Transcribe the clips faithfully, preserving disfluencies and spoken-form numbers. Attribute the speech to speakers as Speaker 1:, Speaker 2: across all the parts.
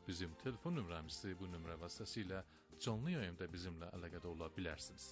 Speaker 1: bizim telefon nömrəmizdir. Bu nömrə vasitəsilə canlı yayımda bizimlə əlaqədə ola bilərsiniz.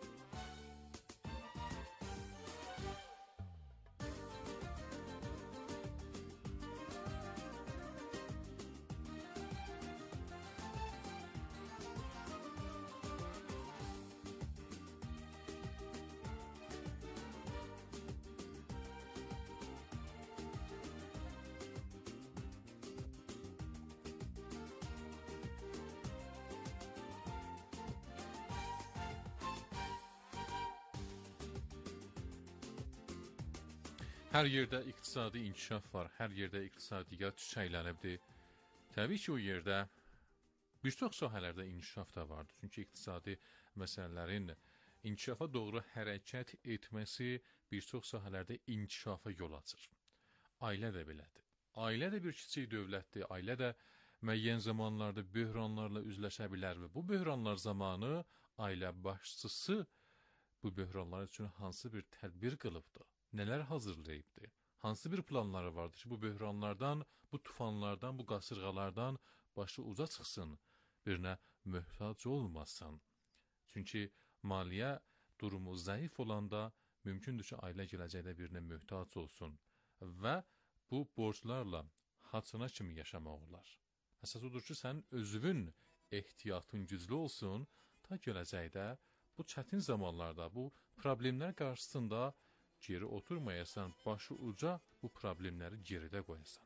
Speaker 1: Hər yerdə iqtisadi inkişaf var, hər yerdə iqtisadiyyat çiçəklənibdir. Təbii ki, o yerdə bir çox sahələrdə inkişaf da vardır. Çünki iqtisadi məsələlərin inkişafa doğru hərəkət etməsi bir çox sahələrdə inkişafa yol açır. Ailə də belədir. Ailə də bir kiçik dövlətdir. Ailə də müəyyən zamanlarda böhranlarla üzləşə bilər və bu böhranlar zamanı ailə başçısı bu böhranlar üçün hansı bir tədbir qılıbdır? Nələr hazırlayıbdır? Hansı bir planları vardır ki, bu böhranlardan, bu tufanlardan, bu qasırğalardan başı uca çıxsın, birinə möhtac olmasın. Çünki maliyyə durumu zəif olanda mümkündür ki, ailə gələcəkdə birinə möhtac olsun və bu borclarla haçana kimi yaşamaq olar. Əsas odur ki, sən özünün ehtiyatın güclü olsun, ta gələcəkdə bu çətin zamanlarda, bu problemlər qarşısında geri oturmayasan, başı uca bu problemləri geridə qoyasan.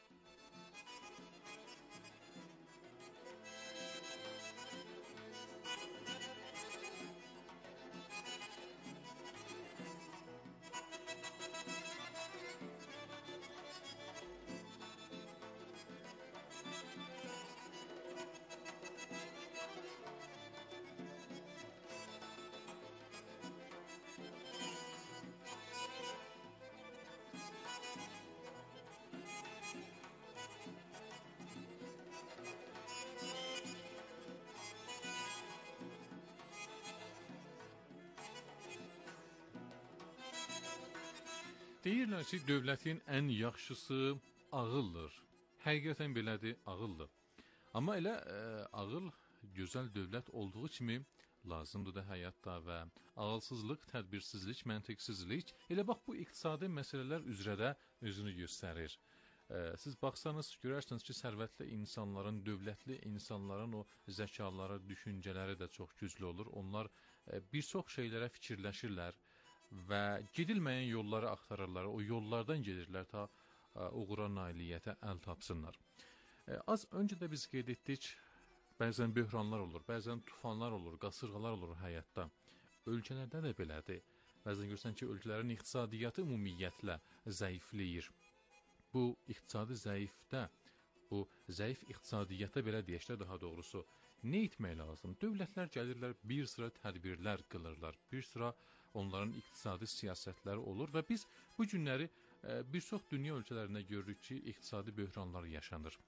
Speaker 1: Deyirlər ki, dövlətin ən yaxşısı ağıldır. Həqiqətən belədir, ağıldır. Amma elə ə, ağıl gözəl dövlət olduğu kimi lazımdır da həyatda və ağılsızlıq, tədbirsizlik, məntiqsizlik elə bax bu iqtisadi məsələlər üzrə də özünü göstərir. Ə, siz baxsanız görərsiniz ki, sərvətli insanların, dövlətli insanların o zəkaları, düşüncələri də çox güclü olur. Onlar ə, bir çox şeylərə fikirləşirlər və gedilməyən yolları axtarırlar, o yollardan gedirlər ta ə, uğura, nailiyyətə əl tapsınlar. Ə, az öncə də biz qeyd etdik, bəzən böhranlar olur, bəzən tufanlar olur, qasırğalar olur həyatda. Ölkələrdə də belədir. Bəzən görürsən ki, ölkələrin iqtisadiyyatı ümumiyyətlə zəifləyir. Bu iqtisadi zəifdə, bu zəif iqtisadiyyata belə deyək də daha doğrusu, nə etmək lazım? Dövlətlər gəlirlər, bir sıra tədbirlər qılırlar, bir sıra onların iqtisadi siyasətləri olur və biz bu günləri e, bir çox dünya ölkələrində görürük ki, iqtisadi böhranlar yaşanır.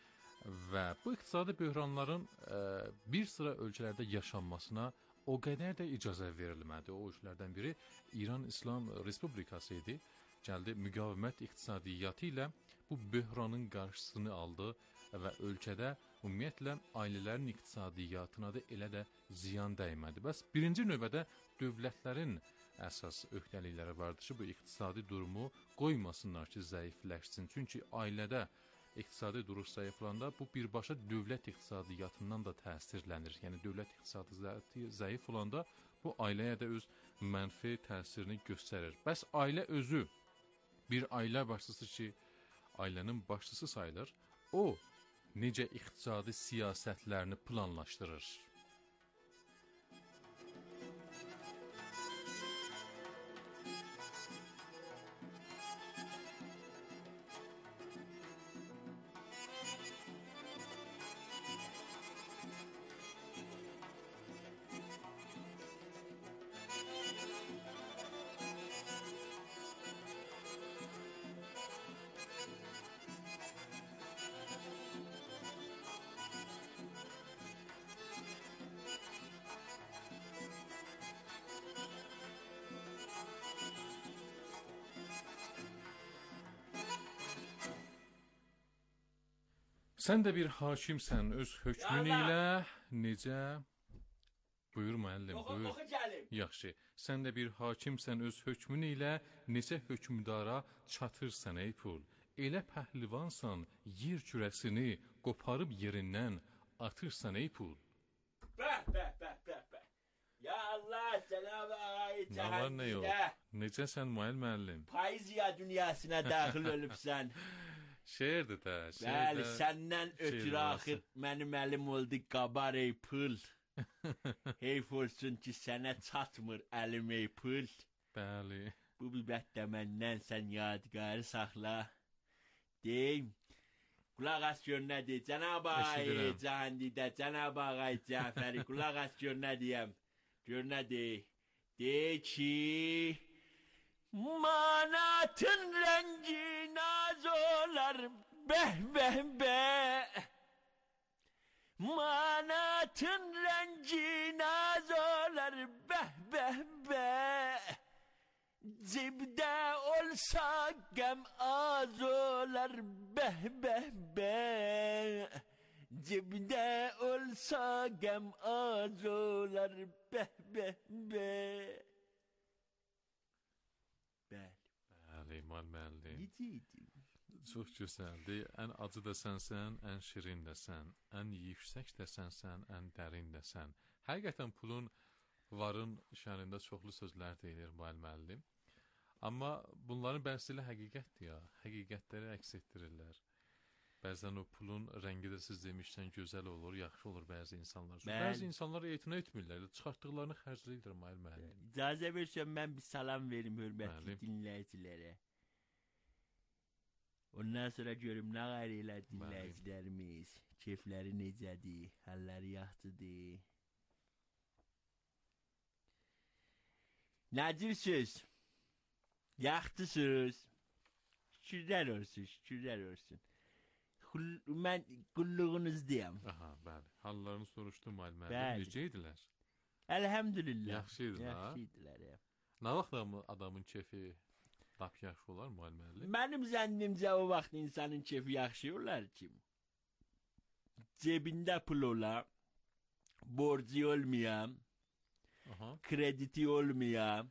Speaker 1: Və bu iqtisadi böhranların e, bir sıra ölkələrdə yaşanmasına o qədər də icazə verilmədi. O ölkələrdən biri İran İslam Respublikası idi. Gəldi müqavimət iqtisadiyyatı ilə bu böhranın qarşısını aldı və ölkədə ümumiyyətlə ailələrin iqtisadiyyatına da elə də ziyan dəymədi. Bəs birinci növbədə dövlətlərin əsas öhdəlikləri vardır ki, bu iqtisadi durumu qoymasınlar ki, zəifləşsin. Çünki ailədə iqtisadi duruş zəiflanda bu birbaşa dövlət iqtisadiyyatından da təsirlənir. Yəni dövlət iqtisadiyyatı zəif olanda bu ailəyə də öz mənfi təsirini göstərir. Bəs ailə özü bir ailə başçısı ki, ailənin başçısı sayılır, o necə iqtisadi siyasətlərini planlaşdırır? Sən də bir hakimsən öz hökmün ilə necə buyur müəllim,
Speaker 2: Oxu,
Speaker 1: buyur.
Speaker 2: oxu gəlim.
Speaker 1: Yaxşı. Sən də bir hakimsən öz hökmün ilə necə hökmdara çatırsan ey pul. Elə pəhlivansan yer kürəsini qoparıb yerindən atırsan ey pul.
Speaker 2: Bəh, bəh, bəh, bəh, bəh. Ya Allah, Cenab-ı Ağayı
Speaker 1: Nə var nə yox?
Speaker 2: cəhənnəmdə
Speaker 1: Necəsən müəllim müəllim?
Speaker 2: Poeziya dünyasına daxil olubsan.
Speaker 1: Şeirdir də,
Speaker 2: Bəli,
Speaker 1: şeirdə.
Speaker 2: səndən ötürü
Speaker 1: şeir
Speaker 2: axır mənim əlim oldu qabar ey pul. Heyf olsun ki sənə çatmır əlim ey pul.
Speaker 1: Bəli.
Speaker 2: Bu bibət də məndən sən yadgarı saxla. Deyim, qulaq as gör nə deyir. Cənab-ı Ağayı
Speaker 1: Eşidirəm.
Speaker 2: Cəhandidə, Cənab-ı Ağayı Cəfəri, qulaq as gör nə deyəm. Gör nə deyir. Deyir ki, manatın rəngi naz olar, bəh, bəh, bəh. Manatın rəngi naz olar, bəh, bəh, bəh. Cibdə olsa qəm az olar, bəh, bəh, bəh. Cibdə olsa qəm az olar, bəh, bəh, bəh. Bəli.
Speaker 1: Bəli, müəllim müəllim.
Speaker 2: Necə idi?
Speaker 1: Çox gözəldir. Ən acı da sənsən, ən şirin də sən, ən yüksək də sənsən, ən dərin də sən. Həqiqətən pulun, varın şənində çoxlu sözlər deyilir müəllim müəllim. Amma bunların bəzisi ilə həqiqətdir ya. Həqiqətləri əks etdirirlər. Bəzən o pulun rəngi də siz demişsən gözəl olur, yaxşı olur bəzi insanlar. Bəli. Bəzi insanlar etina etmirlər, çıxartdıqlarını xərcləyirlər müəllim müəllim.
Speaker 2: İcazə versən mən bir salam verim hörmətli
Speaker 1: Bəli.
Speaker 2: dinləyicilərə. Ondan sonra görüm nə qayr elə dinləyicilərimiz. Keyfləri necədir, halları yaxşıdır. Nədirsiniz? Yaxşısınız. Şükürlər olsun, şükürlər olsun. Xul- Mən qulluğunuzdayım.
Speaker 1: Aha, bəli. Hallarını soruşdum müəllim müəllim.
Speaker 2: Bəli.
Speaker 1: Necə idilər?
Speaker 2: Əlhəmdülillah.
Speaker 1: Yaxşıydılar, ha?
Speaker 2: Yaxşıydılar, ya.
Speaker 1: Nə vaxt adamın, adamın kefi lap yaxşı olar müəllim müəllim?
Speaker 2: Mənim zənnimcə o vaxt insanın kefi yaxşı olar ki, cebində pul ola, borcu olmayan,
Speaker 1: Aha.
Speaker 2: krediti olmayan,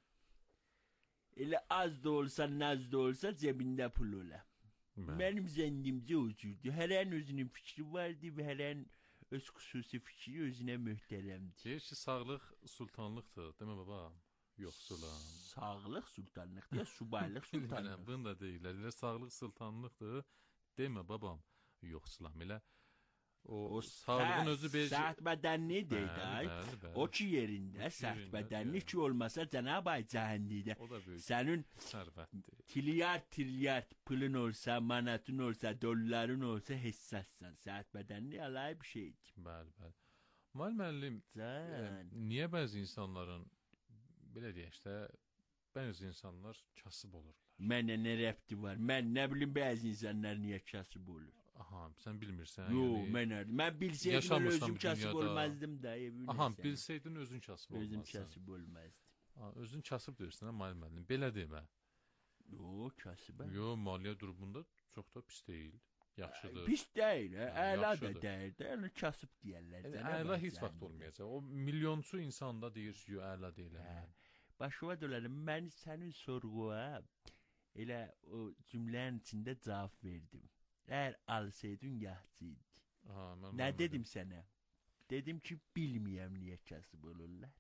Speaker 2: elə az da olsa, naz da olsa cebində pul ola.
Speaker 1: Bəli.
Speaker 2: Mənim zənnimcə o cürdür. Hərənin özünün fikri vardı və hərənin öz xüsusi fikri özünə möhtərəmdir.
Speaker 1: Deyir ki, sağlıq sultanlıqdır, demə baba? Yoxsulam.
Speaker 2: Sağlıq sultanlıqdır ya subaylıq
Speaker 1: Bilmərəm,
Speaker 2: sultanlıq.
Speaker 1: bunu da deyirlər. Deyirlər, sağlıq sultanlıqdır, demə babam, yoxsulam. Elə o, o sağlığın özü bir...
Speaker 2: Səhət bədənli deyil,
Speaker 1: Bəli, bəli, bəli.
Speaker 2: o ki yerində, səhət
Speaker 1: yerində,
Speaker 2: bədənli
Speaker 1: yəni.
Speaker 2: ki olmasa Cənab-ı Ay cəhənnəmdə
Speaker 1: O da böyük
Speaker 2: sənin
Speaker 1: sərvətdir.
Speaker 2: trilyard trilyard pulun olsa, manatın olsa, dolların olsa hissassan. Səhət bədənli alay bir şeydir.
Speaker 1: Bəli, bəli. Müəllim müəllim, e,
Speaker 2: Can.
Speaker 1: niyə bəzi insanların, belə deyək də, bəzi insanlar kasıb olurlar?
Speaker 2: Mənə nə rəbti var? Mən nə bilim bəzi insanlar niyə kasıb olur?
Speaker 1: Aha, sən bilmirsən.
Speaker 2: Yo,
Speaker 1: yəni-
Speaker 2: mən mən bilsəydim
Speaker 1: Yaşamırsan
Speaker 2: özüm
Speaker 1: bu
Speaker 2: kasıb
Speaker 1: dünyada.
Speaker 2: olmazdım da. evin
Speaker 1: Aha,
Speaker 2: nəsə.
Speaker 1: bilsəydin özün kasıb
Speaker 2: Özüm
Speaker 1: olmazsan.
Speaker 2: kasıb olmazdım.
Speaker 1: Ha, özün kasıb deyirsən, ha, müəllim müəllim. Belə demə.
Speaker 2: Yo, kasıbam.
Speaker 1: Yo, maliyyə durumunda çox da pis deyil. Yaxşıdır.
Speaker 2: Pis deyil, hə?
Speaker 1: Ha,
Speaker 2: Əla da
Speaker 1: yaxşıdır.
Speaker 2: deyil də, yəni kasıb deyərlər.
Speaker 1: Yəni,
Speaker 2: Cənab
Speaker 1: əla
Speaker 2: Hak
Speaker 1: heç vaxt
Speaker 2: cəhənnəmdə.
Speaker 1: olmayacaq. O milyonçu insanda deyir ki, yo, əla deyil.
Speaker 2: Hə.
Speaker 1: Hə.
Speaker 2: Başıma dolanım, mən sənin sorğuya elə o cümlənin içində cavab verdim. Əgər alsaydın yaxşıydı.
Speaker 1: Aha, mən
Speaker 2: Nə
Speaker 1: bilmədim.
Speaker 2: dedim sənə? Dedim ki, bilməyəm niyə kasıb olurlar.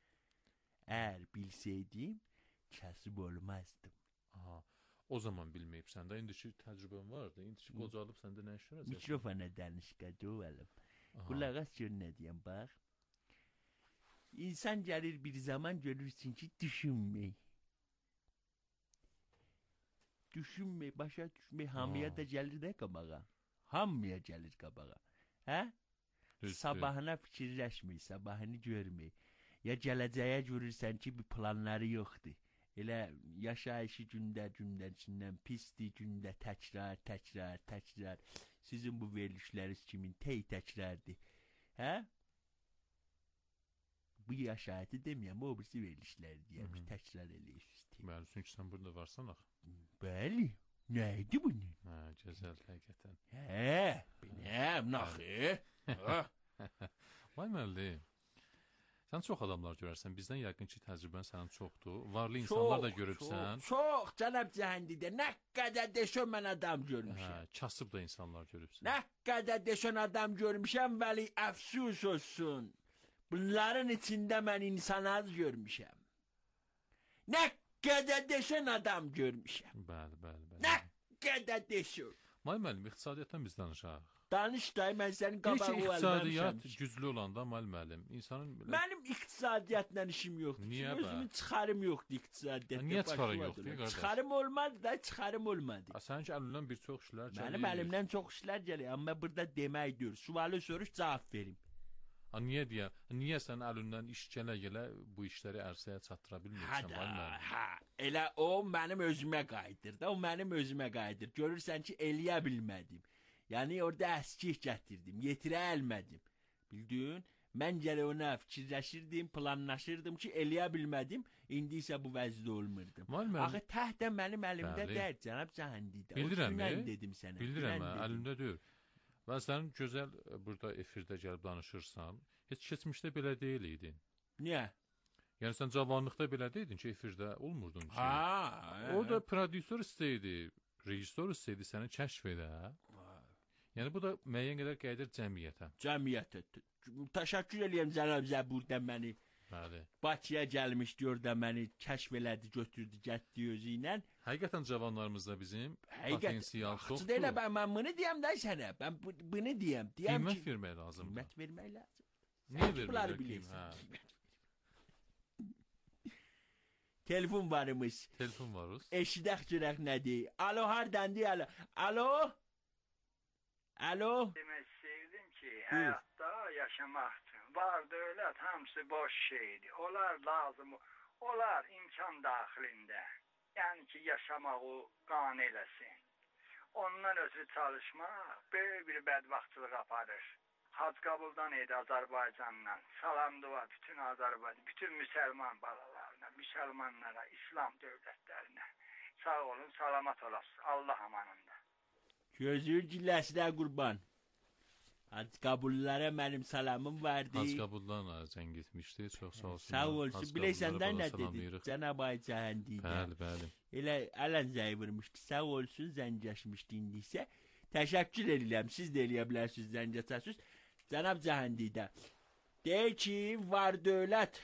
Speaker 2: Əgər bilsəydim, kasıb olmazdım.
Speaker 1: Aha. O zaman bilməyibsən də, indiki təcrübən vardı. İndiki qocalıb səndə nə iş görəcəksən?
Speaker 2: Mikrofona danışqa doğalım.
Speaker 1: Aha.
Speaker 2: Qulaq as gör nə deyəm, bax. İnsan gəlir bir zaman görürsün ki, düşünmək. Düşünmək, başa düşmək, hamıya
Speaker 1: Aa.
Speaker 2: da gəlir də qabağa. Hamıya gəlir qabağa. Hə?
Speaker 1: Düzdür.
Speaker 2: Sabahına fikirləşmək, sabahını görmək. Ya gələcəyə görürsən ki, bir planları yoxdur. Elə yaşayışı gündə gündən içindən pisdir, gündə təkrar, təkrar, təkrar. Sizin bu verilişləriniz kimin tey təkrardır. Hə? Bu yaşayıtı deməyəm, o birisi verilişlər deyəm,
Speaker 1: Hı -hı.
Speaker 2: təkrar eləyirsiniz.
Speaker 1: Bəli, çünki sən burada varsan axı.
Speaker 2: Bəli. Neydi bunun?
Speaker 1: Hə, gözəl həqiqətən.
Speaker 2: Hə, binəm, naxı.
Speaker 1: Vay müəllim. Sən çox adamlar görərsən. Bizdən yəqin ki, təcrübən sənin çoxdur. Varlı insanlar da görübsən.
Speaker 2: Çox, çox, cənab Cəhəndidə. Nə qədər desən mən adam görmüşəm.
Speaker 1: Hə, kasıb da insanlar görübsən.
Speaker 2: Nə qədər desən adam görmüşəm, vəli əfsus olsun. Bunların içində mən insan az görmüşəm. Nə qədər desən adam görmüşəm.
Speaker 1: Bəli, bəli, bəli.
Speaker 2: Nə qədər desən.
Speaker 1: May müəllim, iqtisadiyyatdan biz danışaq.
Speaker 2: Danış da, mən sənin qabağı
Speaker 1: Heç
Speaker 2: olmam.
Speaker 1: iqtisadiyyat güclü olanda May müəllim, insanın belə...
Speaker 2: Mənim iqtisadiyyatla işim yoxdur.
Speaker 1: Niyə bə?
Speaker 2: Özümün çıxarım yoxdur iqtisadiyyatda.
Speaker 1: Niyə çıxarın yoxdur, qardaş?
Speaker 2: Çıxarım olmadı da, çıxarım olmadı.
Speaker 1: Sənin ki, əlindən bir çox işlər gəlir.
Speaker 2: Mənim əlimdən çox işlər gəlir, amma burada deməkdir. Sualı soruş, cavab verim.
Speaker 1: Ha, niyə deyə? Niyə sən əlindən iş gələ-gələ bu işləri ərsəyə çatdıra bilmirsən, May müəllim?
Speaker 2: Hə, elə o mənim özümə qayıdır da, o mənim özümə qayıdır. Görürsən ki, eləyə bilmədim. Yəni orada əskik gətirdim, yetirə əlmədim. Bildin? Mən gələ ona fikirləşirdim, planlaşırdım ki, eləyə bilmədim. İndi isə bu vəzdə olmurdum. Axı təhtə mənim əlimdə deyil, cənab Cəhəndidə.
Speaker 1: Bildirəm,
Speaker 2: dedim sənə.
Speaker 1: Bildirəm, əlimdə deyil. Və sənin gözəl burada efirdə gəlib danışırsan, heç keçmişdə belə deyil idin.
Speaker 2: Niyə?
Speaker 1: Yəni sən cavanlıqda belə deydin ki, efirdə olmurdun ki.
Speaker 2: Ha,
Speaker 1: orada prodüser istəyirdi, rejissor istəyirdi səni kəşf edə. Yəni bu da müəyyən qədər qayıdır cəmiyyətə.
Speaker 2: Cəmiyyətə. Təşəkkür eləyəm cənab Zəburdən məni.
Speaker 1: Bəli.
Speaker 2: Bakıya gəlmişdi, orada məni kəşf elədi, götürdü, getdi özü ilə.
Speaker 1: Həqiqətən cavanlarımızda bizim potensial çoxdur.
Speaker 2: Həqiqət, deylə, mən, mən bunu deyəm də sənə, mən bu, bunu deyəm. deyəm
Speaker 1: qiymət
Speaker 2: ki,
Speaker 1: vermək lazımdır.
Speaker 2: Qiymət vermək lazım.
Speaker 1: Niyə vermək lazım?
Speaker 2: Telefon varmış.
Speaker 1: Telefon varız.
Speaker 2: Eşidək görək nədir? Alo, hardandır? Alo? Alo? Alo?
Speaker 3: Demək istəyirdim ki, həyatda yaşamaq üçün var dövlət hamısı boş şeydir. Onlar lazım, onlar imkan daxilində. Yəni ki, yaşamağı qane eləsin. Ondan ötürü çalışmaq böyük bir bədvaxtçılıq aparır. Hac qabuldan idi Azərbaycandan. Salam dua bütün Azərbaycan, bütün müsəlman balalarına, müsəlmanlara, İslam dövlətlərinə. Sağ olun, salamat olasın. Allah amanında.
Speaker 2: Gözür gilləsinə qurban. Hac qabullara mənim salamım vardı.
Speaker 1: Hac qabullarla zəng etmişdi, çox sağ olsun.
Speaker 2: Sağ olsun, biləyəsəndən nə dedi? Cənab Ay Cəhəndidə.
Speaker 1: Bəli, bəli.
Speaker 2: Elə ələn zəng vurmuşdu, sağ olsun, zəngləşmişdi indi isə. Təşəkkür edirəm, siz də eləyə bilərsiniz, zəngləşəsiniz. Cənab Cəhəndidə, deyir ki, var dövlət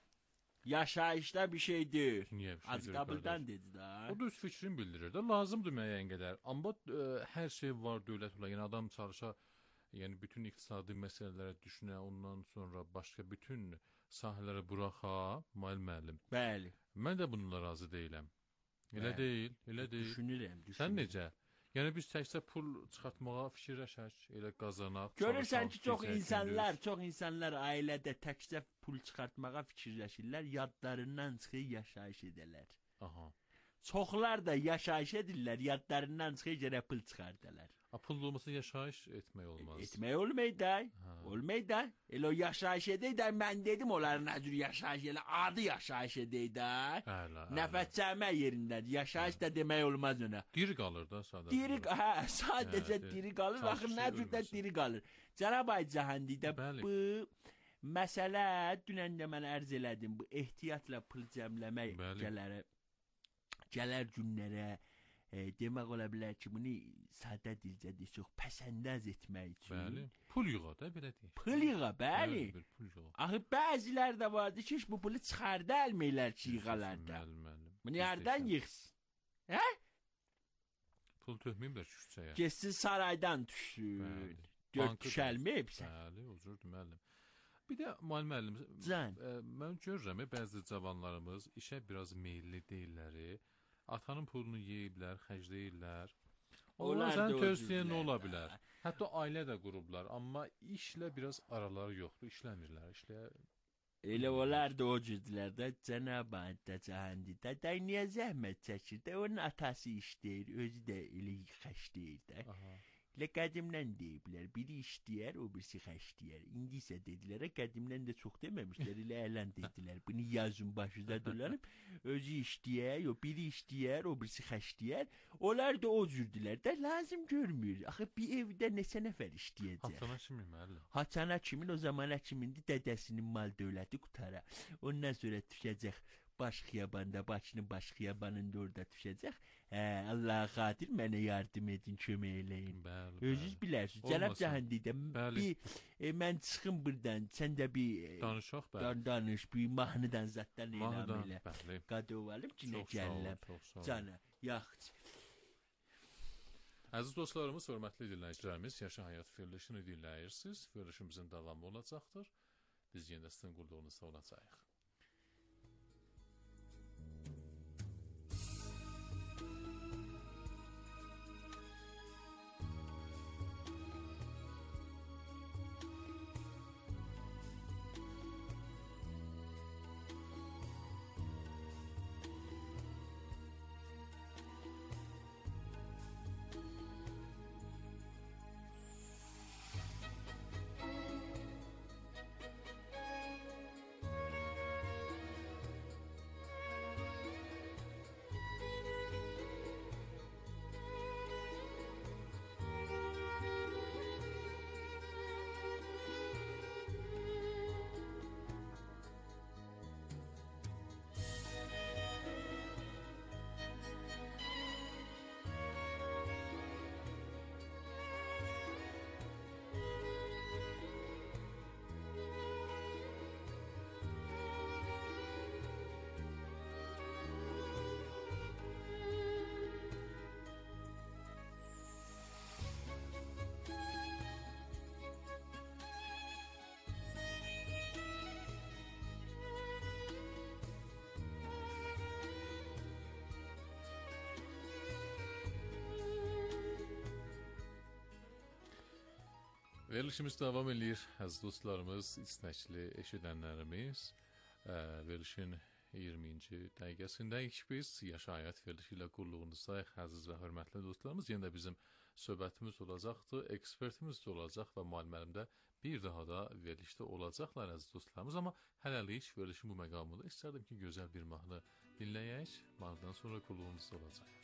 Speaker 2: yaşayışda bir şeydir.
Speaker 1: Niyə bir şeydir?
Speaker 2: Az qabuldan dedi da.
Speaker 1: O da öz fikrini bildirir də, lazımdır müəyyən qədər. Amma ə, hər şey var dövlət olar. Yəni adam çalışa, yəni bütün iqtisadi məsələlərə düşünə, ondan sonra başqa bütün sahələrə buraxa, May müəllim.
Speaker 2: Bəli.
Speaker 1: Mən də bununla razı deyiləm. Elə
Speaker 2: Bəli.
Speaker 1: deyil, elə deyil.
Speaker 2: Düşünürəm, düşünürəm.
Speaker 1: Sən necə? Yəni biz təkcə pul çıxartmağa fikirləşək, elə qazanaq.
Speaker 2: Görürsən ki, çox insanlar, çox insanlar ailədə təkcə pul çıxartmağa fikirləşirlər, yadlarından çıxır yaşayış edələr.
Speaker 1: Aha.
Speaker 2: Çoxlar da yaşayış edirlər, yadlarından çıxır gərək pul çıxardarlar.
Speaker 1: A, pul olmasa yaşayış etmək olmaz.
Speaker 2: Etmək olmayı da, olmayı da. Elə o yaşayış edək də, mən dedim onların nə cür yaşayış elə, adı yaşayış edək də.
Speaker 1: Hələ,
Speaker 2: Nəfət çəkmək yerindədir, yaşayış da demək olmaz ona.
Speaker 1: Diri qalır da sadəcə.
Speaker 2: Diri, hə, sadəcə
Speaker 1: Hə,
Speaker 2: diri qalır,
Speaker 1: çalışır,
Speaker 2: baxın nə cür də
Speaker 1: ölməsin.
Speaker 2: diri qalır. Cənab Ay Cəhəndidə
Speaker 1: Bəli.
Speaker 2: bu məsələ, dünən də mən ərz elədim, bu ehtiyatla pul cəmləmək
Speaker 1: Bəli.
Speaker 2: gələr, gələr günlərə, e, demək ola bilər ki, bunu sadə dilcə desək, pəsəndəz etmək üçün.
Speaker 1: Bəli. Pul yığa da belə deyək.
Speaker 2: Pul yığa, bəli.
Speaker 1: Bəli, pul yığa.
Speaker 2: Axı bəzilər də vardı ki, bu pulu çıxarda əlməklər ki, yığalarda.
Speaker 1: Müəllim, müəllim.
Speaker 2: Bunu yerdən yığsın. Hə?
Speaker 1: Pul töhməyiblər küçəyə.
Speaker 2: Getsin saraydan düşsün.
Speaker 1: Bəli.
Speaker 2: Dörd
Speaker 1: Bankı
Speaker 2: düşəlməyibsən.
Speaker 1: Bəli, özürdür müəllim. Bir də müəllim, müəllim,
Speaker 2: Can.
Speaker 1: ə, mən görürəm, e, bəzi cavanlarımız işə biraz meyilli deyirlər. Atanın pulunu yeyiblər, xərcləyirlər.
Speaker 2: Onlar
Speaker 1: Onlar
Speaker 2: da
Speaker 1: sənin
Speaker 2: o
Speaker 1: tövsiyen
Speaker 2: cürdlər
Speaker 1: ola
Speaker 2: də.
Speaker 1: bilər. Hətta ailə də qurublar, amma işlə biraz araları yoxdur, işləmirlər, işlə.
Speaker 2: Elə olar da o cürdlər də Cənab Əhəd Cəhəndidə də niyə zəhmət çəkir də onun atası işləyir, özü də elə xəşləyir də.
Speaker 1: Aha.
Speaker 2: Elə qədimdən deyiblər, biri işləyər, o birisi xəşləyər. İndi isə dedilər, qədimdən də çox deməmişlər, elə ələn dedilər. Bunu yazın başınıza dolanıb, özü işləyər, o biri işləyər, o birisi xəşləyər. Onlar da o cürdülər də lazım görmür. Axı bir evdə neçə nəfər işləyəcək?
Speaker 1: Haçana kimi müəllim?
Speaker 2: Haçana kimin o zaman həkimindi dədəsinin mal dövləti qutara. Ondan sonra düşəcək baş xiyabanda, Bakının baş xiyabanında orada düşəcək. Hə, Allah xatir mənə yardım edin, kömək eləyin.
Speaker 1: Bəli,
Speaker 2: Özünüz
Speaker 1: bəli.
Speaker 2: bilərsiniz.
Speaker 1: Olmasın.
Speaker 2: Cənab Cahandidə
Speaker 1: Bəli.
Speaker 2: bir e, mən çıxım burdan, sən də bir e,
Speaker 1: Danışaq, bəli.
Speaker 2: dan danış, bir mahnıdan zatdan elam
Speaker 1: Mahnıdan,
Speaker 2: elə.
Speaker 1: bəli.
Speaker 2: Qadov alıb cinə
Speaker 1: Çox sağ olun,
Speaker 2: gəlləm.
Speaker 1: çox sağ olun.
Speaker 2: Cana, yaxşı.
Speaker 1: Əziz dostlarımız, hörmətli dinləyicilərimiz, Yaşa Həyat verilişini dinləyirsiniz. Verilişimizin davamı olacaqdır. Biz yenə sizin qulluğunuzda olacağıq. Verilişimiz davam edir, əziz dostlarımız, istəkli eşidənlərimiz. Ə, verilişin iyirminci dəqiqəsindəyik biz. Yaşa Həyat verilişi ilə qulluğunuzdayıq, əziz və hörmətli dostlarımız. Yenə də bizim söhbətimiz olacaqdır, ekspertimiz də olacaq və müəllimlərim də bir daha da verilişdə olacaqlar, əziz dostlarımız. Amma hələlik verilişin bu məqamında istərdim ki, gözəl bir mahnı dinləyək. Mahnıdan sonra qulluğunuzda olacaq.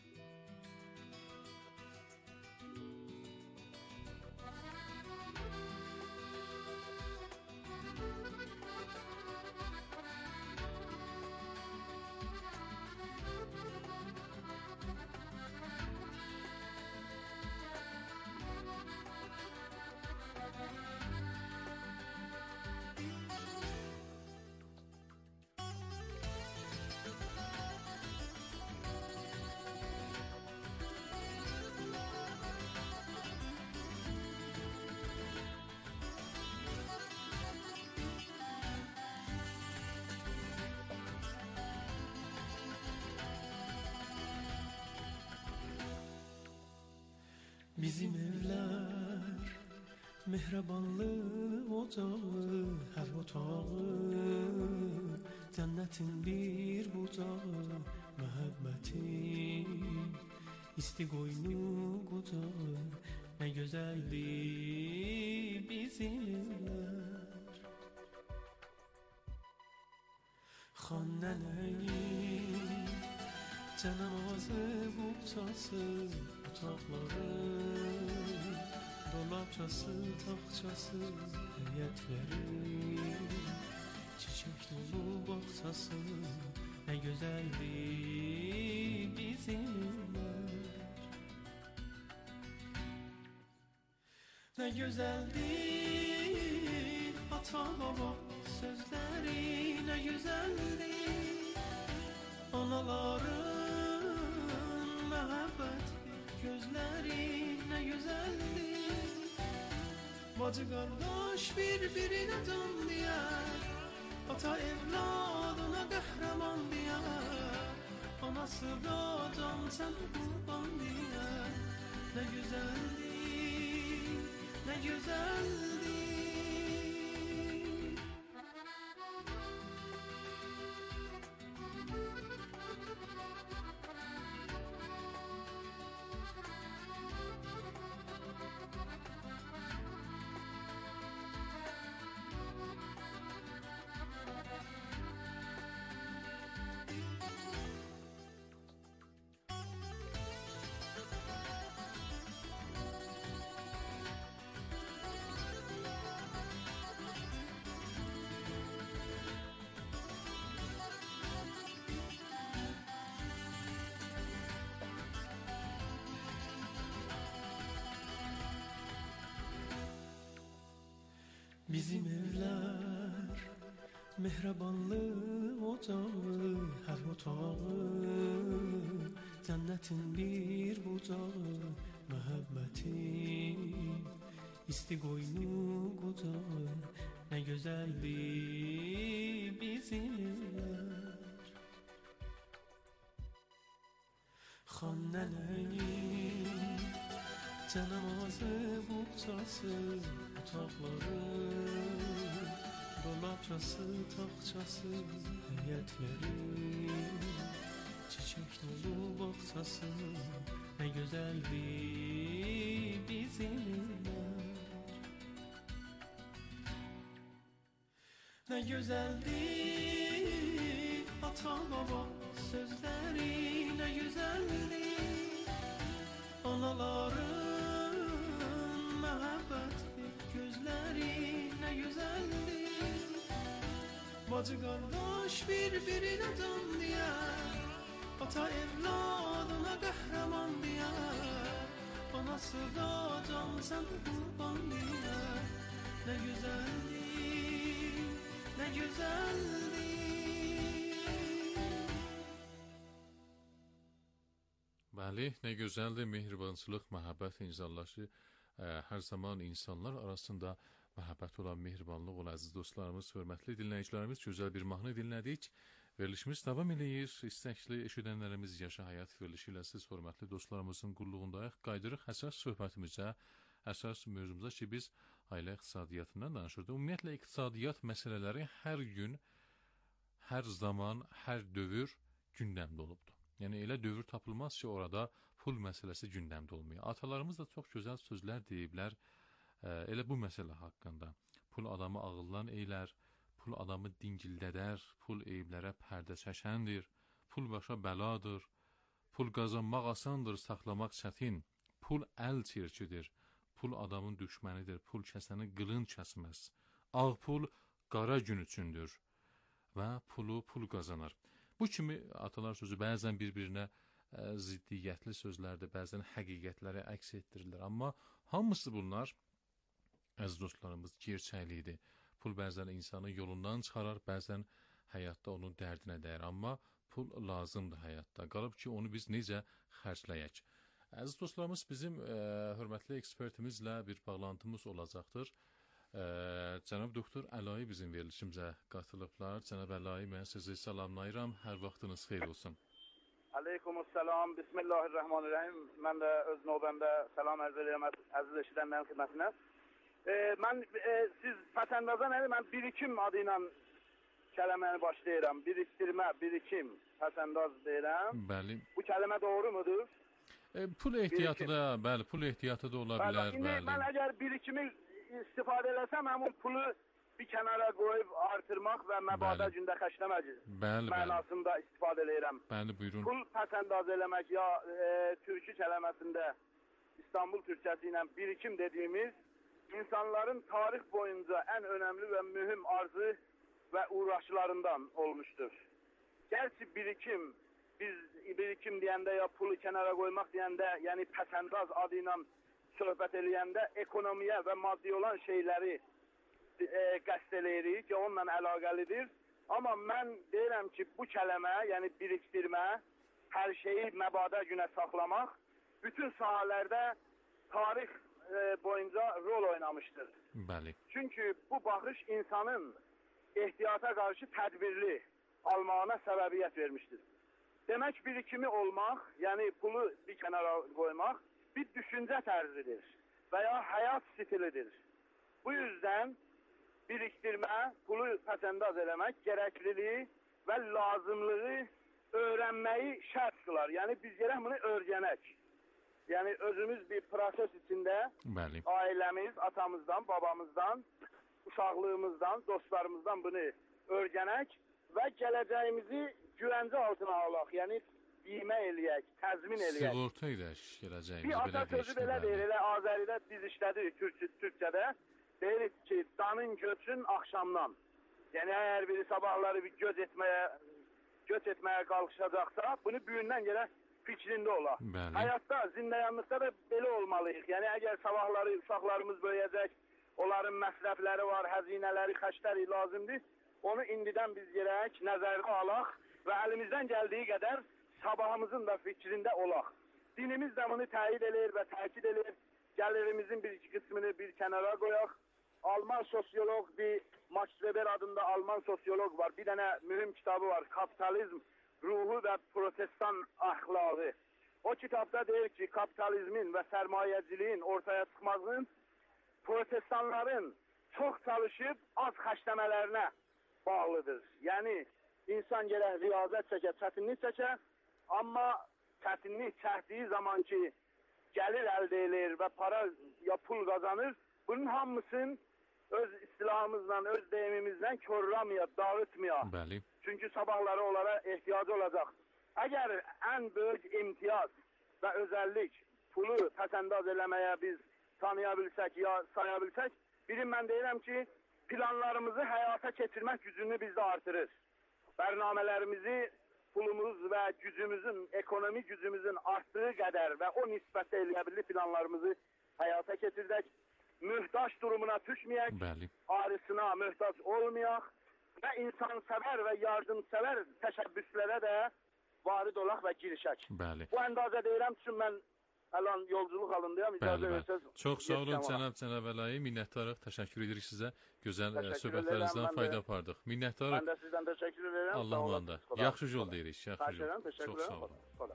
Speaker 4: Bizim evler mehribanlı ocağı, her otağı cennetin bir bucağı, muhabbetin isti koynu kucağı, ne güzeldi bizim evler. Xannenin cenazı buğçası, otaqları, dolapçası, taxçası, heyətləri, çiçək dolu bağçası, nə gözəldi bizim evlər. Nə gözəldi ata baba sözləri, nə gözəldi anaların məhəbbət gözləri, nə gözəldi bacı qardaş bir-birinə can deyər, ata evladına qəhrəman deyər, anası da can sənə qurban deyər. Nə gözəldi, nə gözəldi. Bizim evler mehribanlı ocağı, her otağı cennetin bir bucağı, muhabbetin isti qoynu qucağı, ne güzeldir bizim evler. Xannələrin cənamazı, buğçası, otaqları, dolapçası, taxçası, həyətləri, çiçək dolu bağçası, nə gözəldir bizim evlər. Nə gözəldir ata baba sözləri, nə gözəldir anaların məhəbbətli gözləri, nə gözəldir bacı qardaş bir-birinə can deyər, ata evladına qəhrəman deyər, anası da can sən qurban deyər. Nə gözəldir, nə gözəldir.
Speaker 1: Bəli, nə gözəldir mehribançılıq, məhəbbət insanlaşı. Ə, hər zaman insanlar arasında məhəbbət olan, mehribanlıq olan əziz dostlarımız, hörmətli dinləyicilərimiz, gözəl bir mahnı dinlədik. Verilişimiz davam eləyir. İstəkli eşidənlərimiz Yaşa Həyat verilişi ilə siz hörmətli dostlarımızın qulluğundayıq. Qaydırıq əsas söhbətimizə, əsas mövzumuza ki, biz ailə iqtisadiyyatından danışırdıq. Ümumiyyətlə, iqtisadiyyat məsələləri hər gün, hər zaman, hər dövr gündəmdə olubdur. Yəni, elə dövr tapılmaz ki, orada pul məsələsi gündəmdə olmuyor. Atalarımız da çox gözəl sözlər deyiblər, ə, elə bu məsələ haqqında. Pul adamı ağıldan eylər, pul adamı dingildədər, pul eyblərə pərdə çəkəndir, pul başa bəladır, pul qazanmaq asandır, saxlamaq çətin, pul əl çirkidir, pul adamın düşmənidir, pul kəsəni qılın kəsməz, ağ pul qara gün üçündür və pulu pul qazanar. Bu kimi atalar sözü bəzən bir-birinə ə, ziddiyyətli sözlərdir, bəzən həqiqətləri əks etdirirlər. Amma hamısı bunlar, əziz dostlarımız, gerçəklidir. Pul bəzən insanı yolundan çıxarar, bəzən həyatda onun dərdinə dəyər. Amma pul lazımdır həyatda. Qalıb ki, onu biz necə xərcləyək. Əziz dostlarımız, bizim ə, hörmətli ekspertimizlə bir bağlantımız olacaqdır. Ə, cənab doktor Əlayi bizim verilişimizə qatılıblar. Cənab Əlayi, mən sizi salamlayıram. Hər vaxtınız xeyir olsun.
Speaker 5: Aleykümselam, Bismillahirrahmanirrahim. Mən də öz növbəmdə salam ərz edirəm əziz eşidənlərin xidmətinə. E, mən e, siz pəsəndaza nədir? Mən birikim adı ilə kələməni başlayıram. Birikdirmə, birikim, pəsəndaz deyirəm.
Speaker 1: Bəli.
Speaker 5: Bu kəlmə doğru mudur?
Speaker 1: E, pul ehtiyatı da, bəli, pul ehtiyatı da ola bilər, bəli.
Speaker 5: bəli. Mən əgər birikimi istifadə eləsəm, həmin pulu bir kənara qoyub artırmaq və məbadə gündə xərcləmək mənasında istifadə edirəm.
Speaker 1: Bəli, buyurun.
Speaker 5: Pul pəsəndaz eləmək ya e, türkü kələməsində İstanbul türkçəsi ilə birikim dediyimiz insanların tarix boyunca ən önəmli və mühüm arzu və uğraşlarından olmuşdur. Gerçi birikim, biz birikim deyəndə ya pulu kənara qoymaq deyəndə, yəni pəsəndaz adı ilə söhbət eləyəndə ekonomiyə və maddi olan şeyləri e, qəsd eləyirik ki, onunla əlaqəlidir. Amma mən deyirəm ki, bu kələmə, yəni birikdirmə, hər şeyi məbadə günə saxlamaq, bütün sahalərdə tarix e, boyunca rol oynamışdır.
Speaker 1: Bəli.
Speaker 5: Çünki bu baxış insanın ehtiyata qarşı tədbirli almağına səbəbiyyət vermişdir. Demək birikimi olmaq, yəni pulu bir kənara qoymaq, bir düşüncə tərzidir və ya həyat stilidir. Bu yüzden biriktirmə, pulu pəsəndaz eləmək gərəkliliyi və lazımlığı öyrənməyi şərt qılar. Yəni biz gərək bunu öyrənək. Yəni özümüz bir proses içində
Speaker 1: Bəli.
Speaker 5: ailəmiz, atamızdan, babamızdan, uşaqlığımızdan, dostlarımızdan bunu öyrənək və gələcəyimizi güvəncə altına alaq. Yəni bimə eləyək, təzmin eləyək.
Speaker 1: Sığorta edək gələcəyimizi.
Speaker 5: Bir ata sözü belə deyir, elə Azəridə biz işlədirik Türk, Türkçədə. Deyirik ki, danın göçün axşamdan. Yəni əgər biri sabahları bir göç etməyə, göç etməyə qalkışacaqsa, bunu büyündən gələ fikrində ola. Bəli. Həyatda, zindayanlıqda da belə olmalıyıq. Yəni əgər sabahları uşaqlarımız böyüyəcək, onların məsrəfləri var, həzinələri, xərcləri lazımdır. Onu indidən biz gerək nəzərdə alaq və əlimizdən gəldiyi qədər sabahımızın da fikrində olaq. Dinimiz də bunu təyid edir və təkid edir. Gəlirimizin bir iki qismini bir kənara qoyaq. Alman sosyolog, bir Max Weber adında Alman sosyolog var. Bir dənə mühüm kitabı var. Kapitalizm ruhu və protestan ahlakı. O kitabda deyir ki, kapitalizmin və sərmayəciliyin ortaya çıxmasının protestanların çox çalışıb az xərcləmələrinə bağlıdır. Yəni, insan gərək riyazət çəkə, çətinlik çəkə, amma çətinlik çəkdiyi zaman ki, gəlir əldə edir və para ya pul qazanır, bunun hamısını öz istilahımızla, öz deyimimizlə körramaya, dağıtmaya.
Speaker 1: Bəli.
Speaker 5: Çünki sabahları onlara ehtiyacı olacaq. Əgər ən böyük imtiyaz və özəllik pulu təsəndaz eləməyə biz tanıya bilsək ya saya bilsək, birim mən deyirəm ki, planlarımızı həyata keçirmək gücünü bizdə artırır. Bərnamələrimizi pulumuz və gücümüzün, ekonomi gücümüzün artdığı qədər və o nisbətdə eləyə planlarımızı həyata keçirdək. Mühtaç durumuna düşməyək,
Speaker 1: Bəli.
Speaker 5: arısına mühtaç olmayaq və insansəvər və yardımsəvər təşəbbüslərə də varid olaq və girişək.
Speaker 1: Bəli.
Speaker 5: Bu əndazə deyirəm, çünki mən əlan yolculuq halındayam.
Speaker 1: Bəli, bəli. Çox sağ olun cənab cənab Əlayi, minnətdarıq, təşəkkür edirik sizə. Gözəl
Speaker 5: Təşəkkür
Speaker 1: söhbətlərinizdən
Speaker 5: edirəm,
Speaker 1: fayda
Speaker 5: mən də-
Speaker 1: apardıq. Minnətdarıq.
Speaker 5: Mən də sizdən təşəkkür edirəm.
Speaker 1: Allah
Speaker 5: Sağ olun.
Speaker 1: manda.
Speaker 5: Xuda-
Speaker 1: Yaxşı yol deyirik, yaxşı
Speaker 5: Xahiş
Speaker 1: yol.
Speaker 5: edirəm, təşəkkür
Speaker 1: Çox sağ
Speaker 5: edirəm.
Speaker 1: olun.
Speaker 5: Xuda.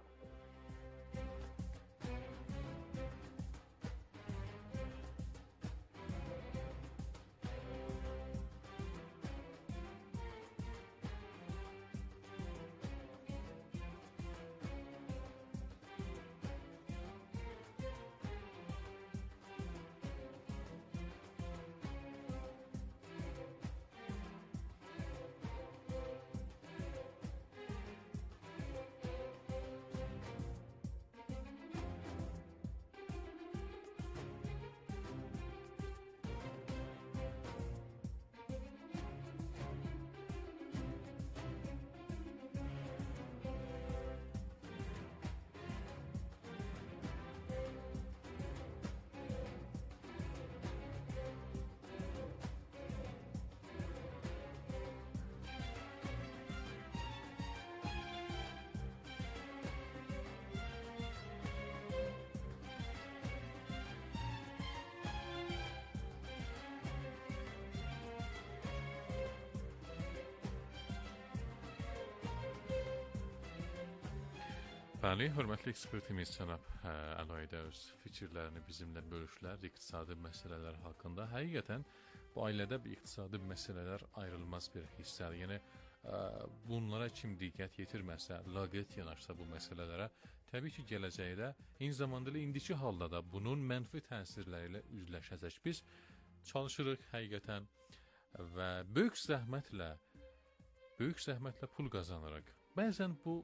Speaker 1: Bəli, hörmətli ekspertimiz cənab Əlayi də öz fikirlərini bizimlə bölüşdülər iqtisadi məsələlər haqqında. Həqiqətən bu ailədə bir iqtisadi məsələlər ayrılmaz bir hissədir. Yəni ə, bunlara kim diqqət yetirməsə, laqeyd yanaşsa bu məsələlərə, təbii ki, gələcəkdə, eyni zamanda da indiki halda da bunun mənfi təsirləri ilə üzləşəcək. Biz çalışırıq həqiqətən və böyük zəhmətlə, böyük zəhmətlə pul qazanırıq. Bəzən bu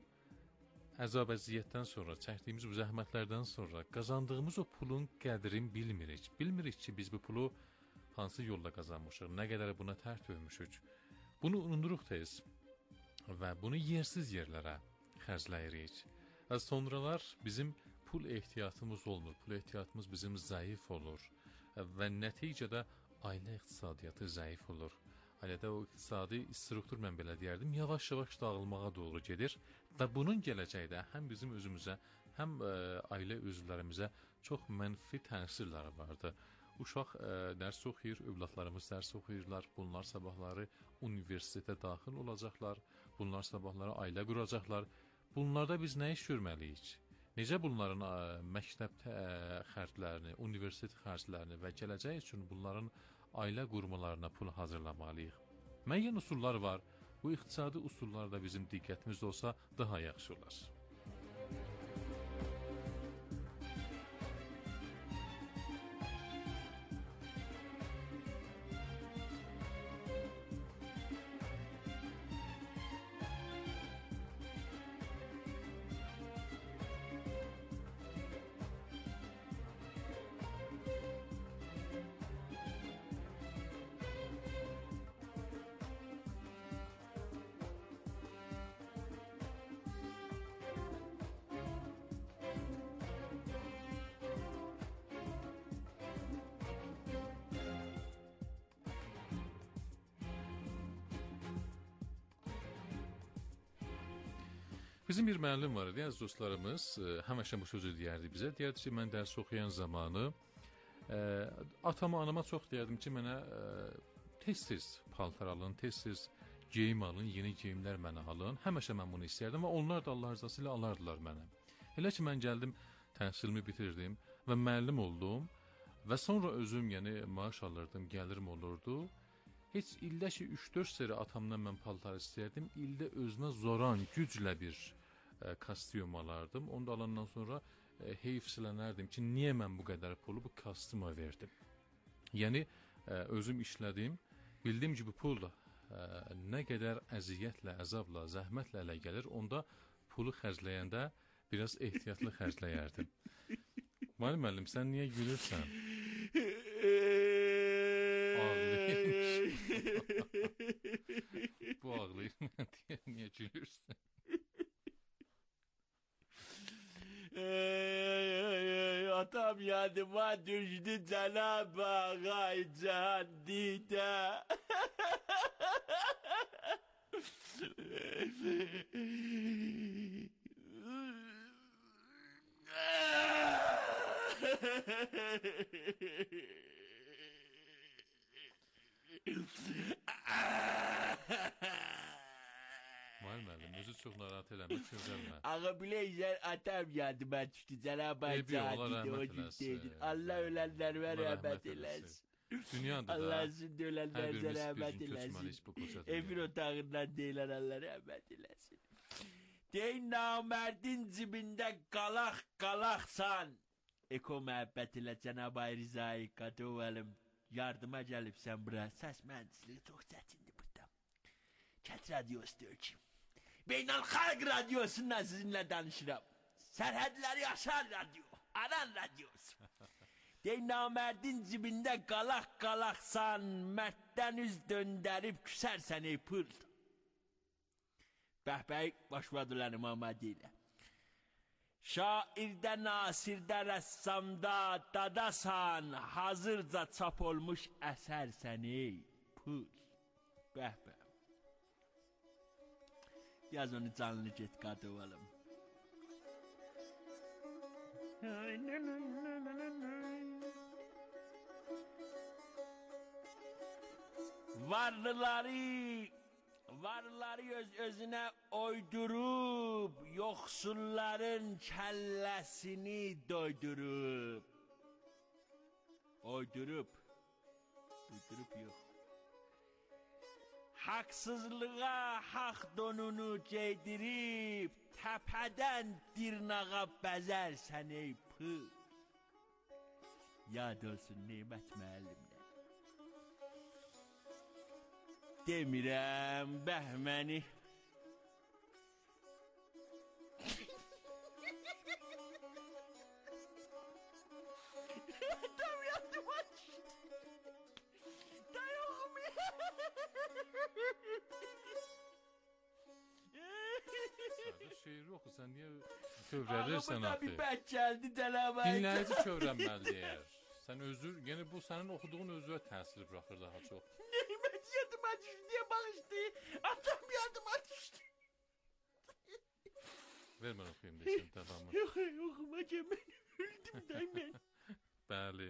Speaker 1: əzab əziyyətdən sonra, çəkdiyimiz bu zəhmətlərdən sonra qazandığımız o pulun qədrini bilmirik. Bilmirik ki, biz bu pulu hansı yolla qazanmışıq, nə qədər buna tər tökmüşük. Bunu unuduruq tez və bunu yersiz yerlərə xərcləyirik. Və sonralar bizim pul ehtiyatımız olmur, pul ehtiyatımız bizim zəif olur və nəticədə ailə iqtisadiyyatı zəif olur. Ailədə o iqtisadi struktur, mən belə deyərdim, yavaş-yavaş dağılmağa doğru gedir və bunun gələcəkdə həm bizim özümüzə, həm ə, ailə üzvlərimizə çox mənfi təsirləri vardır. Uşaq ə, dərs oxuyur, övladlarımız dərs oxuyurlar, bunlar sabahları universitetə daxil olacaqlar, bunlar sabahları ailə quracaqlar. Bunlarda biz nə iş görməliyik? Necə bunların ə, məktəb ə, xərclərini, universitet xərclərini və gələcək üçün bunların ailə qurmalarına pul hazırlamalıyıq. Müəyyən usullar var. Bu iqtisadi usullarda bizim diqqətimiz olsa daha yaxşı olar. Bizim bir müəllim var idi, əziz dostlarımız, e, həmişə bu sözü deyərdi bizə. Deyərdi ki, mən dərs oxuyan zamanı e, atama, anama çox deyərdim ki, mənə e, tez-tez paltar alın, tez-tez geyim alın, yeni geyimlər mənə alın. Həmişə mən bunu istəyərdim və onlar da Allah rızası ilə alardılar mənə. Elə ki, mən gəldim, təhsilimi bitirdim və müəllim oldum və sonra özüm, yəni maaş alırdım, gəlirim olurdu. Heç ildə ki, üç dörd seri atamdan mən paltar istəyərdim. İldə özümə zoran, güclə bir e, kostyum alardım. Onu da alandan sonra e, heyfsilənərdim ki, niyə mən bu qədər pulu bu kostyuma verdim? Yəni, e, özüm işlədim. Bildim ki, bu pul da e, nə qədər əziyyətlə, əzabla, zəhmətlə ələ gəlir. Onda pulu xərcləyəndə biraz ehtiyatlı xərcləyərdim. Müəllim, müəllim, sən niyə gülürsən? Bu ağlayır diye niye gülürsün?
Speaker 2: Atam yadıma düştü Cenab-ı Hak cehennide.
Speaker 1: Müəllim, müəllim, özü çox narahat eləmə, kövrəlmə.
Speaker 2: Ağa bileysen atam yadıma düştü Cenab-ı Hak
Speaker 1: Eybi, Allah
Speaker 2: cehennide o
Speaker 1: rəhmət
Speaker 2: cüzdeydir.
Speaker 1: eləsin.
Speaker 2: Allah ölenlerime
Speaker 1: Allah
Speaker 2: rahmet
Speaker 1: rəhmət
Speaker 2: eylesin.
Speaker 1: Dünyada da
Speaker 2: Allah sizin
Speaker 1: hər
Speaker 2: ölenlerinize
Speaker 1: birimiz bir
Speaker 2: rahmet
Speaker 1: gün
Speaker 2: eylesin.
Speaker 1: köçməliyiz bu qoca
Speaker 2: Evin
Speaker 1: dünyada.
Speaker 2: otağından değil Allah rahmet eylesin. Deyin namerdin cibinde kalak kalaksan. Eko muhabbet ile Cenab-ı Hak Rıza'yı katıvalım. Yardıma gelip sen bura. Ses mühendisliği çok çetindi burada. Ket radyosu döküm. Beynel Halk Radyosu'ndan sizinle danışırım. Serhedleri aşar radyo. Aran radyosu. Dey namerdin cibinde kalak kalaksan. Mertten üz döndürüp küsersen ey pıl. Bəhbəy başladılar İmamadi ilə. Şairdə, nasirdə, rəssamda dadasan, hazırca çap olmuş əsərsən ey pul. Bəhbə. Yaz onu canlı get qadıvalım. Varlıları Varları öz özüne oydurup, yoksulların kellesini doydurup. Oydurup, uydurup yok. Haksızlığa hak donunu giydirip, tepeden dirnağa bezersen ey pıl. Yad olsun nimet müəllimler. Demirəm bəhməni. Tam yandıma düştü. Dayanım ya.
Speaker 1: Kardeş, şeir oku, sen niye kövrəlirsən
Speaker 2: Ağlıma da
Speaker 1: axı?
Speaker 2: bir bək gəldi Cənab-ı Hak.
Speaker 1: Dinləyici kövrənməli deyər. Sən özür, yəni bu sənin oxuduğun özünə təsir buraxır daha çox.
Speaker 2: Nimet yadıma düştü diye bağıştı. Atam yadıma düştü.
Speaker 1: Ver mən oxuyum desin, davamı.
Speaker 2: Yok okuma ki ben öldüm de ben.
Speaker 1: Bəli.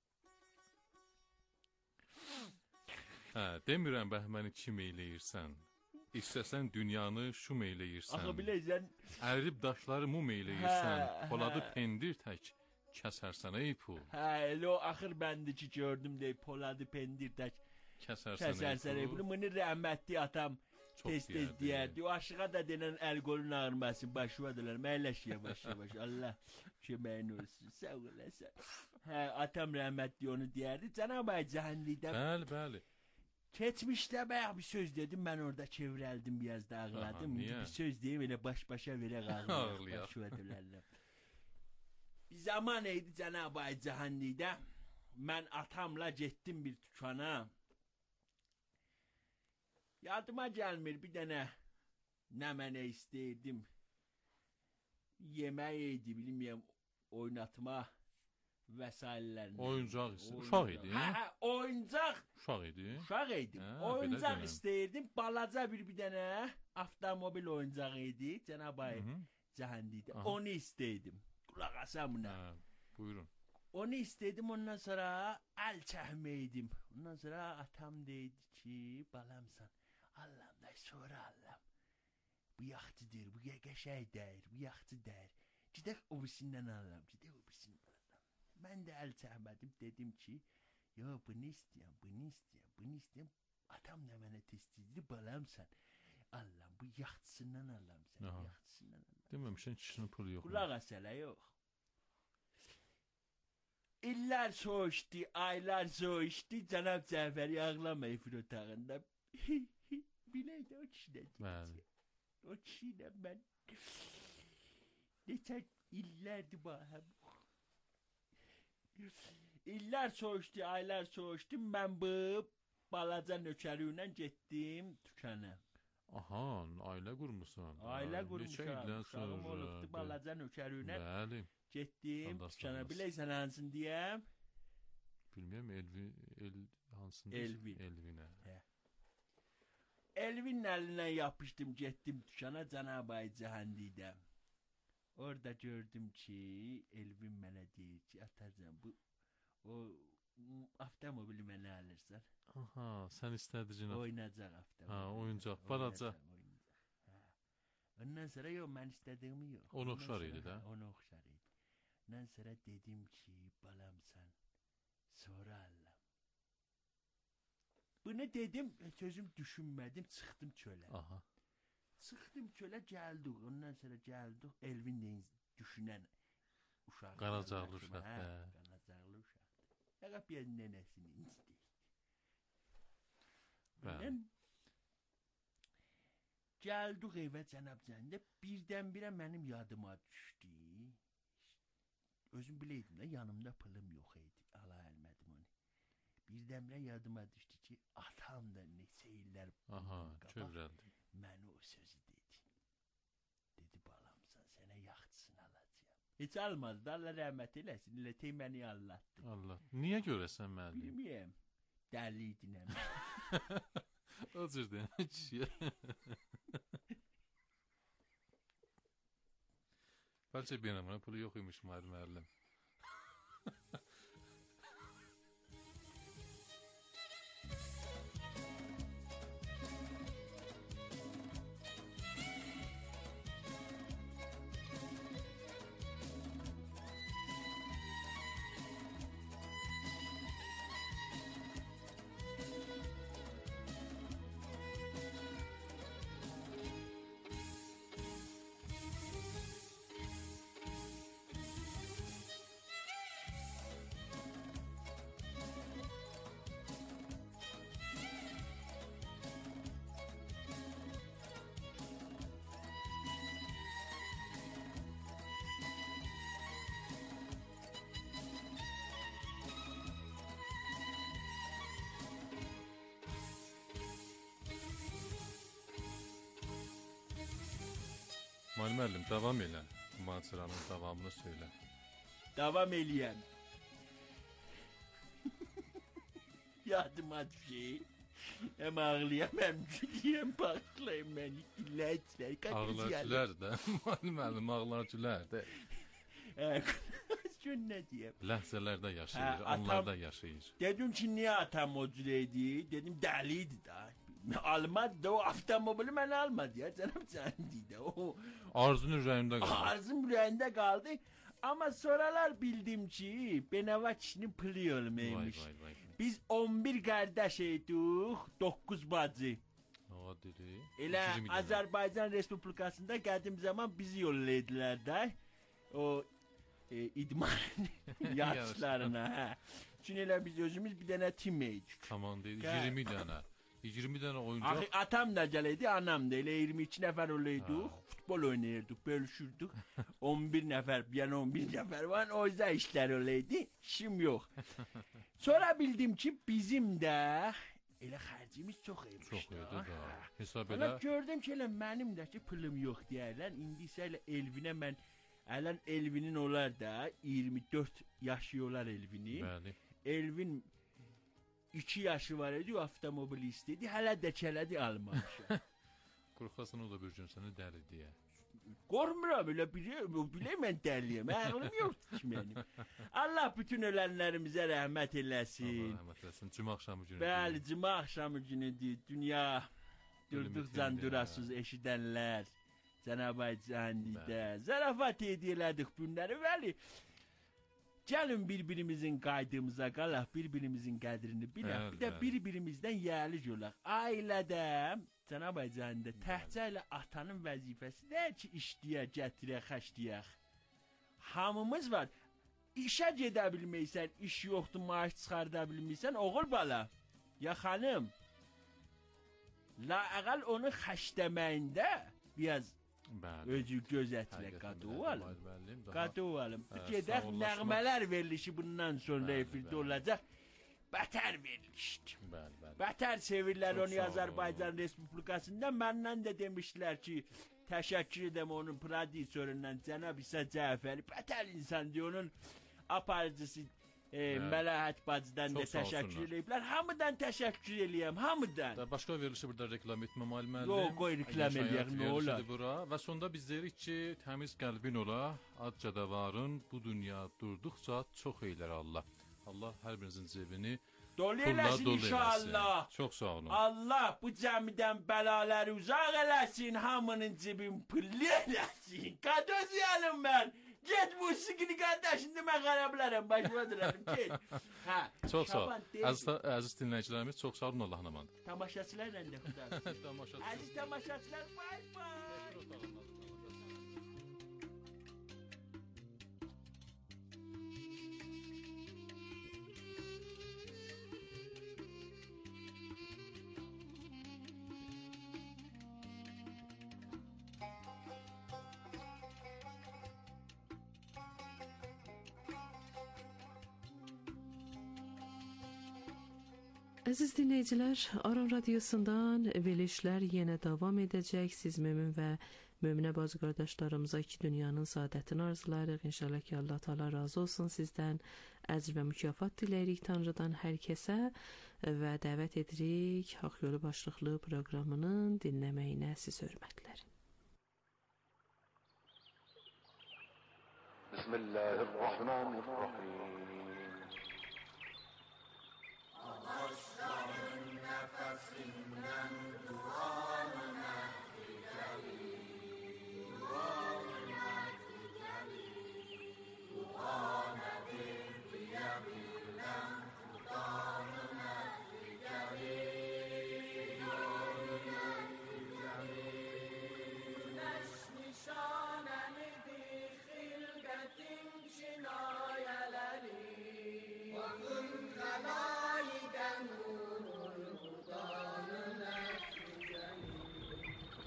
Speaker 1: Hə, demirəm bəhməni kim eyləyirsən. İstəsən dünyanı şum eyləyirsən.
Speaker 2: Axı biləysən.
Speaker 1: Ərib daşları mum eyləyirsən.
Speaker 2: Hə,
Speaker 1: Poladı
Speaker 2: hə.
Speaker 1: pendir tək kəsərsən ey pul.
Speaker 2: Ha elə o axır bəndi ki gördüm deyib Poladı pendir tək
Speaker 1: Kəsərsən
Speaker 2: kəsərsən
Speaker 1: ey
Speaker 2: ey
Speaker 1: pul.
Speaker 2: bunu. Bunu rəhmətli atam
Speaker 1: Çox
Speaker 2: tez tez
Speaker 1: deyərdi.
Speaker 2: deyərdi. O aşığa da denən əl qolun ağrımasın. Başıvadılar. Məyləş yavaş yavaş. Allah köməyin olsun. Sağ olasın. Hə atam rəhmətli onu deyərdi. Cənab-ı Hak cəhənnəmdə
Speaker 1: Bəli, bəli.
Speaker 2: keçmişdə bayaq bir söz dedim. Mən orada çevrəldim biraz da ağladım.
Speaker 1: Aha,
Speaker 2: İndi
Speaker 1: niyə?
Speaker 2: bir söz deyim elə baş-başa verək ağlayaq.
Speaker 1: Ağlayaq.
Speaker 2: Başıvadılarla. Bir zaman idi Cənab-ı Hak cəhənnəmdə. Mən atamla getdim bir tükana. Yadıma gəlmir bir dənə nə mənə istəyirdim. Yemək idi, bilməyəm, oynatma vəsaitlərini.
Speaker 1: Oyuncaq isə. Uşaq idi.
Speaker 2: Hə, hə, oyuncaq
Speaker 1: uşaq idi.
Speaker 2: Uşaq idim.
Speaker 1: Hə,
Speaker 2: Oyuncaq
Speaker 1: belə
Speaker 2: istəyirdim. Balaca bir bir dənə avtomobil oyuncağı idi. Cənab
Speaker 1: Hı
Speaker 2: ay
Speaker 1: -hı.
Speaker 2: Cəhəndiydi.
Speaker 1: Aha.
Speaker 2: Onu istəyirdim. Qulaq asam buna.
Speaker 1: Hə, buyurun.
Speaker 2: Onu istəyirdim, ondan sonra əl çəkməydim. Ondan sonra atam deydi ki, balamsan. Allahım da sonra Allahım. Bu yaxçıdır, bu qəşəng dəyir, bu yaxçı dəyir. Gedək o birisindən alalım, gedək o birisindən alalım. Mən də əl çəkmədim, dedim ki, yo bunu istəyəm, bunu istəyəm, bunu istəyəm. Atam da mənə testizdir, balamsan. Allahım, bu yaxçısından alalım sən,
Speaker 1: Aha.
Speaker 2: yaxçısından alalım.
Speaker 1: Deməmişsən kişinin pulu yox.
Speaker 2: Qulaq as hələ, yox. İllər soğuşdu, aylar soğuşdu, cənab Cəfəri ağlama efir otağında. Bilək də o kişidən
Speaker 1: Bəli.
Speaker 2: gedəcək. O kişiyle ben neçə illərdir bahəm. İllər soğuşdu, aylar soğuşdu. Mən bu balaca nökəriylə getdim dükana.
Speaker 1: Aha, ailə qurmusan.
Speaker 2: Ailə
Speaker 1: Ha,
Speaker 2: qurmuşam.
Speaker 1: Neçə ildən
Speaker 2: Uşağım
Speaker 1: sonra.
Speaker 2: olubdu, balaca nökəriylə
Speaker 1: Bəli.
Speaker 2: getdim
Speaker 1: Allah
Speaker 2: dükana.
Speaker 1: sağlasın.
Speaker 2: Biləysən hansın deyəm?
Speaker 1: Bilmirəm Elvi el hansında?
Speaker 2: Elvin.
Speaker 1: Elvinə.
Speaker 2: Elvin əlindən yapışdım, getdim dükana Cənab ay Cəhəndiydə. Orada gördüm ki, Elvin mənə deyir ki, atacan bu o m, avtomobili mənə alırsan.
Speaker 1: Aha, sən istədicin.
Speaker 2: Oynayacaq avtomobil.
Speaker 1: Ha, oyuncaq, balaca.
Speaker 2: Oynayacaq, oynayacaq. Hə. Ondan sonra yox, mən istədiyimi yox.
Speaker 1: Ona
Speaker 2: Ondan
Speaker 1: oxşar
Speaker 2: sonra-
Speaker 1: idi də.
Speaker 2: hə, Ona oxşar idi. Ondan sonra dedim ki, balamsan, sonra Allah. Bunu dedim, sözüm düşünmədim, çıxdım çölə.
Speaker 1: Aha.
Speaker 2: Çıxdım çölə, gəldik. Ondan sonra gəldik, Elvin də düşünən uşaq.
Speaker 1: Qaracaqlı uşaq,
Speaker 2: Hə,
Speaker 1: hə.
Speaker 2: qaracaqlı uşaqdır. Yaqap bir nənəsini incidi.
Speaker 1: Bəli.
Speaker 2: Mən gəldik evə cənab cəndə, birdən-birə mənim yadıma düşdü. Özüm biləydim də, yanımda pulum yox idi. Ala əlmədim onu. Birdən-birə yadıma düşdü ki, atam da neçə illər
Speaker 1: Aha,
Speaker 2: bundan qabaq
Speaker 1: kövrəldi.
Speaker 2: mənə o sözü dedi. Dedi, balamsan, sənə yaxçısını alacağam. Heç almazdı, Allah rəhmət eləsin, elə tey məni anlattı.
Speaker 1: Allah. Niyə görəsən müəllim?
Speaker 2: Bilməyəm, dəli idinəm.
Speaker 1: O cür deyən kişiyə. Bəlkə benim mənə pulu yox imiş müəllim. Müəllim, müəllim, davam elə. Macəranın davamını söylə.
Speaker 2: Davam eləyəm. Yadıma düşür. Hem ağlayam hem gülüyem, bağışlayın beni. Dinləyicilər,
Speaker 1: Ağlarcılar da, müəllim, müəllim, ağlarcılar da.
Speaker 2: Gün nə deyəm?
Speaker 1: Ləhzələrdə yaşayır,
Speaker 2: Hə, atam-
Speaker 1: anlarda yaşayır.
Speaker 2: Dedim ki, niyə atam o cüreydi? Dedim, dəliydi da. Almadı da, o avtomobili mənə almadı ya. Canım səndiydi. O
Speaker 1: Arzunun ürəyində qalır.
Speaker 2: arzım ürəyində qaldı. Amma sonralar bildim ki, Benava kişinin pılı
Speaker 1: Vay,
Speaker 2: olmaymış.
Speaker 1: vay, vay.
Speaker 2: Biz on bir qardaş idik, doqquz bacı.
Speaker 1: O dedi.
Speaker 2: Elə
Speaker 1: yirmi dənə.
Speaker 2: Azərbaycan Respublikasında qədim zaman bizi yollaydılar da. O e, idman yarışlarına. Hə. Çünki elə biz özümüz bir dənə tim idik.
Speaker 1: Tamam dedi,
Speaker 2: Hə.
Speaker 1: iyirmi dənə. iyirmi dənə
Speaker 2: Axı
Speaker 1: oyuncaq.
Speaker 2: atam da gələydi, anam da. Elə iyirmi iki nəfər olaydık,
Speaker 1: Ha.
Speaker 2: futbol oynayırdıq, bölüşürdük. on bir nəfər, yəni on bir nəfər var, o yüzden işlər olaydı, işim yox. Sonra bildim ki, bizim də elə xərcimiz çox imiş.
Speaker 1: Çox idi da. Hesab
Speaker 2: Ona
Speaker 1: elə.
Speaker 2: gördüm ki, elə mənim də ki, pulum yox deyərlər. İndi isə elə Elvinə mən, ələn Elvinin olar da, iyirmi dörd yaşı olar Elvini.
Speaker 1: Bəli.
Speaker 2: Elvin iki yaşı var idi, o avtomobilist idi. Hələ də kələdi almamışam.
Speaker 1: Qorxasan o da bir gün səni dəli deyə.
Speaker 2: Qorxmuram, elə biləm, biləm mən dəliyəm. Ağlım yoxdur ki mənim. Allah bütün ölənlərimizə rəhmət eləsin.
Speaker 1: Allah rəhmət eləsin. Cümə axşamı günüdür.
Speaker 2: Bəli, cümə axşamı günüdür. Dünya durduqcan durasız eşidənlər. Cənab-ı Cəhandidə zarafat edilədik günləri. Bəli, gəlin bir-birimizin qaydımıza qalaq, bir-birimizin qədrini bilək. Bir də bir-birimizdən yəli olaq. Ailədə Cənab-ı Cəhandidə təhcə ilə atanın vəzifəsi də ki, işləyək, gətirək, xəşləyək. Hamımız var. İşə gedə bilməysən, iş yoxdur, maaş çıxarda bilməysən, oğul bala, ya xanım, laqal onu xəşləməyində biraz özü gözətilə qadıvalım. Qadıvalım. Gedək nəğmələr verilişi bundan sonra efirdə olacaq. Bətər verilişdir.
Speaker 1: Bəli, bəli.
Speaker 2: Bətər sevirlər onu Azərbaycan Respublikasında. Məndən də demişlər ki, təşəkkür edəm onun prodüsöründən Cənab İsa Cəfəri. Bətər insandır, onun aparıcısı e, Məlahət bacıdan da təşəkkür ediblər. Hamıdan təşəkkür eləyəm, hamıdan.
Speaker 1: Da başqa verilişi burada reklam etməm müəllim.
Speaker 2: Yox, qoy reklam eləyək, nə olar.
Speaker 1: Bura. Və sonda biz deyirik ki, təmiz qəlbin ola, acca da varın, bu dünya durduqca çox eylər Allah. Allah hər birinizin cebini
Speaker 2: dolu eləsin inşallah.
Speaker 1: Çox sağ olun.
Speaker 2: Allah bu cəmidən bəlaları uzaq eləsin, hamının cebin pıllı eləsin. Qadözüyələm mən. Get musiqini qardaşın demə qərəblərəm, başıma durarım, get. Hə,
Speaker 1: çox sağ olun. Əziz, əziz dinləyicilərimiz, çox sağ olun, Allahın amandır.
Speaker 2: Tamaşaçılarla da xuda.
Speaker 1: Tamaşaçılar.
Speaker 2: Əziz tamaşaçılar, bay bay.
Speaker 6: Əziz dinləyicilər, Aran Radiosundan verilişlər yenə davam edəcək. Siz Mömin və Möminə bacı qardaşlarımıza iki dünyanın saadətini arzulayırıq. İnşallah ki, Allah Teala razı olsun sizdən. Əcr və mükafat diləyirik Tanrıdan hər kəsə və dəvət edirik Haqq Yolu başlıqlı proqramının dinləməyinə siz hörmətlər.
Speaker 7: Bismillahirrahmanirrahim. Ağaçların nəfəsindən duanına figelir, duanına figelir, duanədir diyə bilən xudanına figelir, duanına figelir. Güneş nişanənidir xilqətin kinayələri, bakın xəlayidən nurun xudanına figelir.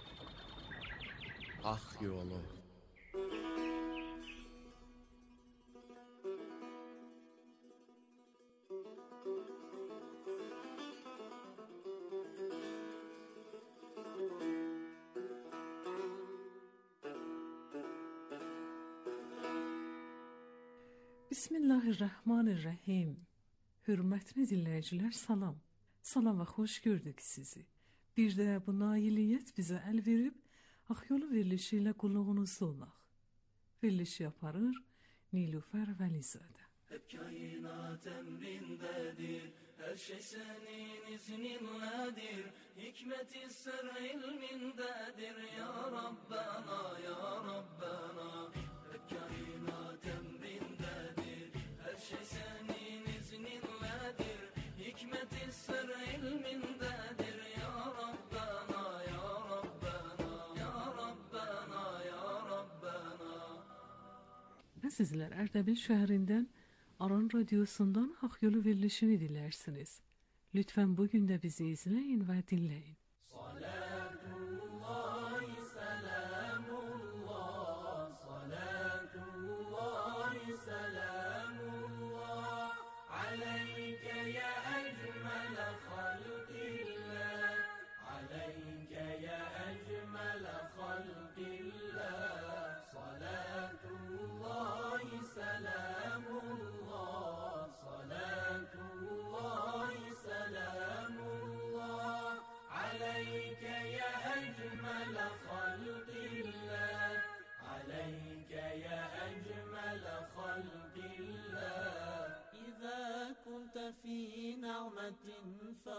Speaker 7: Haqq yolu.
Speaker 8: Bismillahirrahmanirrahim. Hürmetli dinləyicilər, salam. Salam və xoş gördük sizi. Bir də bu nailiyyət bizə əl verib, Haqq Yolu verilişi ilə qulluğunuzda olaq. Verilişi yaparır Nilüfer Vəlizadə.
Speaker 4: Hep kainat emrindedir, her şey senin izninledir, hikmet-i sır ilmindedir, ya Rabbena, ya Rabbena. Hep kainat emrindedir, her şey senin izninledir, hikmet-i sır ilmindedir, ya Rabbena, ya Rabbena, ya Rabbena, ya Rabbena.
Speaker 8: Sizlər Ərdəbil şəhərindən Aran Radiosundan Haqq Yolu verilişini dinlərsiniz. Lütfən bugün də bizi izləyin və dinləyin. Salatullahi selamullah, salatullahi selamullah, aleyke ya ecmele halqillah, aleyke ya ecmele halqillah, salatullahi selamullah, salatullahi selamullah.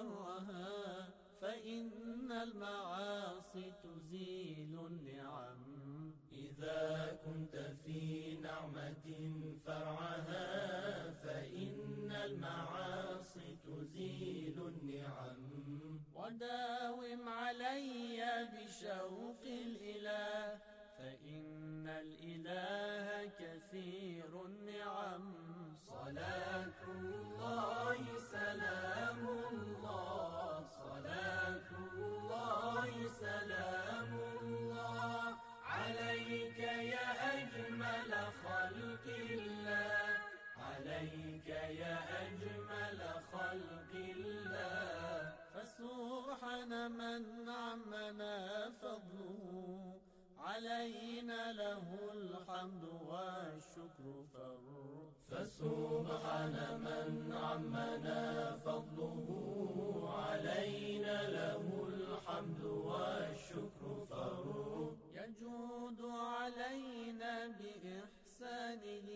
Speaker 4: شرها فإن المعاصي تزيل النعم إذا كنت في نعمة فرعها فإن المعاصي تزيل النعم وداوم علي بشوق الإله فإن الإله كثير النعم صلاة الله سلام الله صلاة الله سلام الله عليك يا أجمل خلق الله عليك يا أجمل خلق الله فسبحان من عمنا فضله علينا له الحمد والشكر فر فسبحان من عمنا فضله علينا له الحمد والشكر فر يجود علينا بإحسانه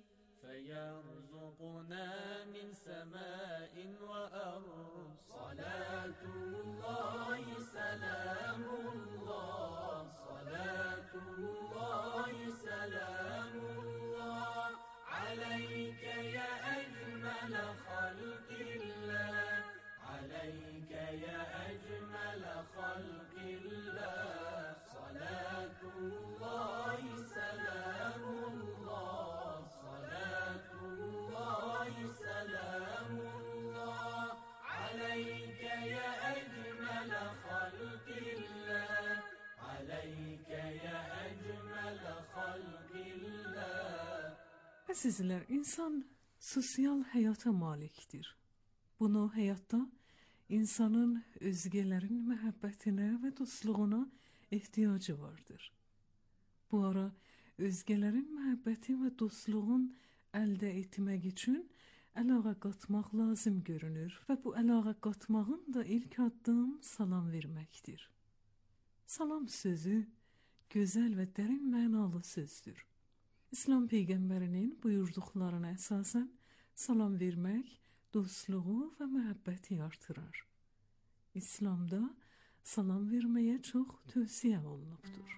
Speaker 4: فيرزقنا من سماء وأرض صلاة الله سلام الله صلاة الله سلام الله عليك يا أجمل خلق الله عليك يا أجمل خلق الله صلاة الله سلام الله صلاة الله سلام الله عليك يا أجمل خلق الله عليك يا أجمل خلق الله.
Speaker 8: Əzizlər, insan sosial həyata malikdir. Bunu həyatda insanın özgələrin məhəbbətinə və dostluğuna ehtiyacı vardır. Bu ara özgələrin məhəbbəti və dostluğun əldə etmək üçün əlaqə qatmaq lazım görünür və bu əlaqə qatmağın da ilk addım salam verməkdir. Salam sözü gözəl və dərin mənalı sözdür. İslam Peyğəmbərinin buyurduqlarına əsasən salam vermək dostluğu və məhəbbəti artırar. İslamda salam verməyə çox tövsiyə olunubdur.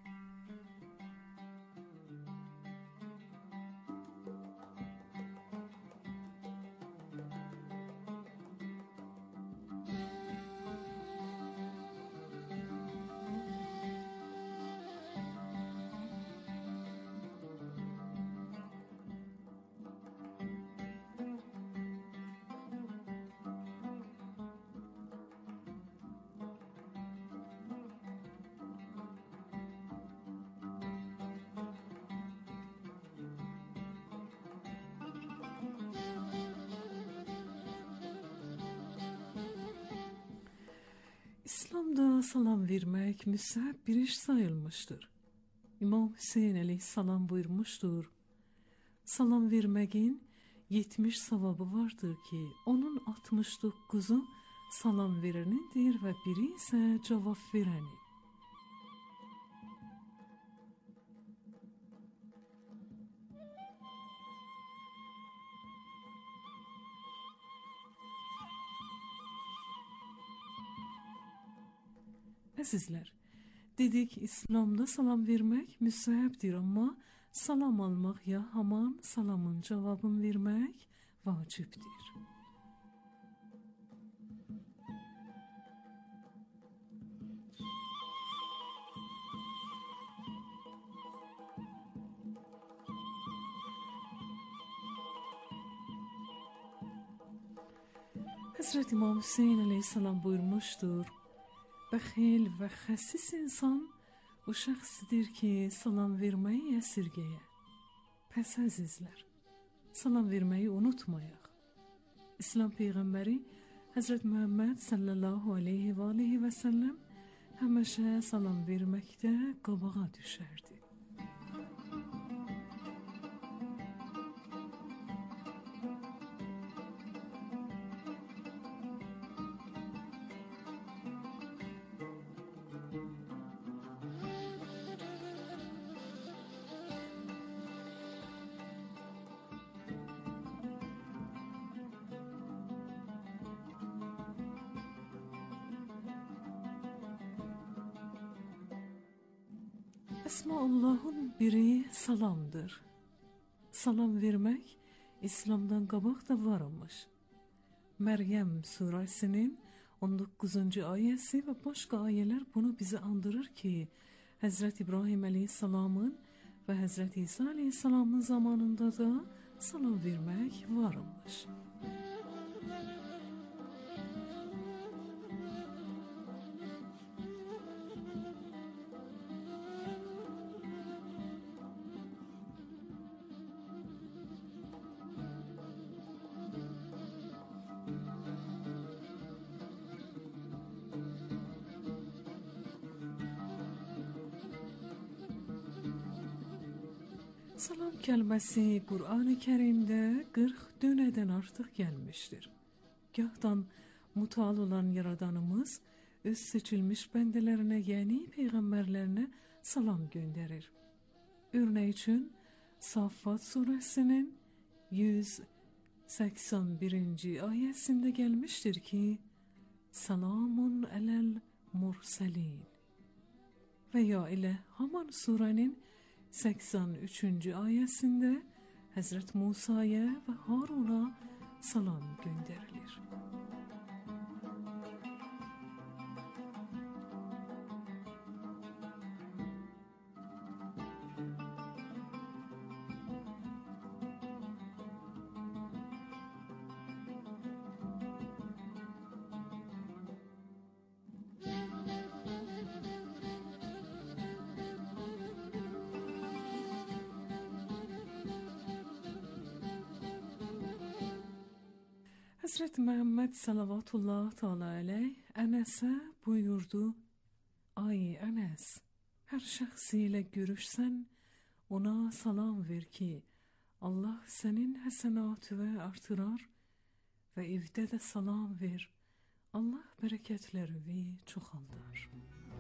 Speaker 8: İslamda salam vermək müstəhəb bir iş sayılmışdır. İmam Hüseyin əleyhissalam buyurmuşdur: salam verməyin yetmiş savabı vardır ki, onun altmış doqquzu salam verənidir və biri isə cavab verəni. Əzizlər, dedik İslamda salam vermək müstəhəbdir, amma salam almaq ya haman salamın cavabını vermək vacibdir. Həzrət İmam Hüseyin əleyhissalam buyurmuşdur: bəxil və xəsis insan o şəxsdir ki, salam verməyi əsirgəyə. Pəs əzizlər, salam verməyi unutmayaq. İslam Peyğəmbəri Həzrət Muhammed sallallahu aleyhi və aleyhi və səlləm həməşə salam verməkdə qabağa düşərdi. Esmaullahın biri salamdır. Salam vermek İslam'dan qabaq da varmış. Meryem suresinin on doqquzuncu ayesi ve başka ayeler bunu bize andırır ki Hazreti İbrahim Aleyhisselam'ın ve Hazreti İsa Aleyhisselam'ın zamanında da salam vermek varmış. Salam kelimesi Kur'an-ı Kerim'de kırk döneden artık gelmiştir. Gahtan mutal olan Yaradanımız öz seçilmiş bendelerine yani peygamberlerine salam gönderir. Örneğin için Saffat suresinin yüz seksen birinci ayetinde gelmiştir ki Selamun alel murselin veya ile Haman surenin seksen üçüncü ayetinde Hazreti Musa'ya ve Harun'a salam gönderilir. Hazreti Muhammed salavatullah teala aleyh Enes'e buyurdu: Ay Enes, her şahsiyle görüşsen ona salam ver ki Allah senin hasenatını artırar ve evde de salam ver. Allah bereketlerini çoğaltır.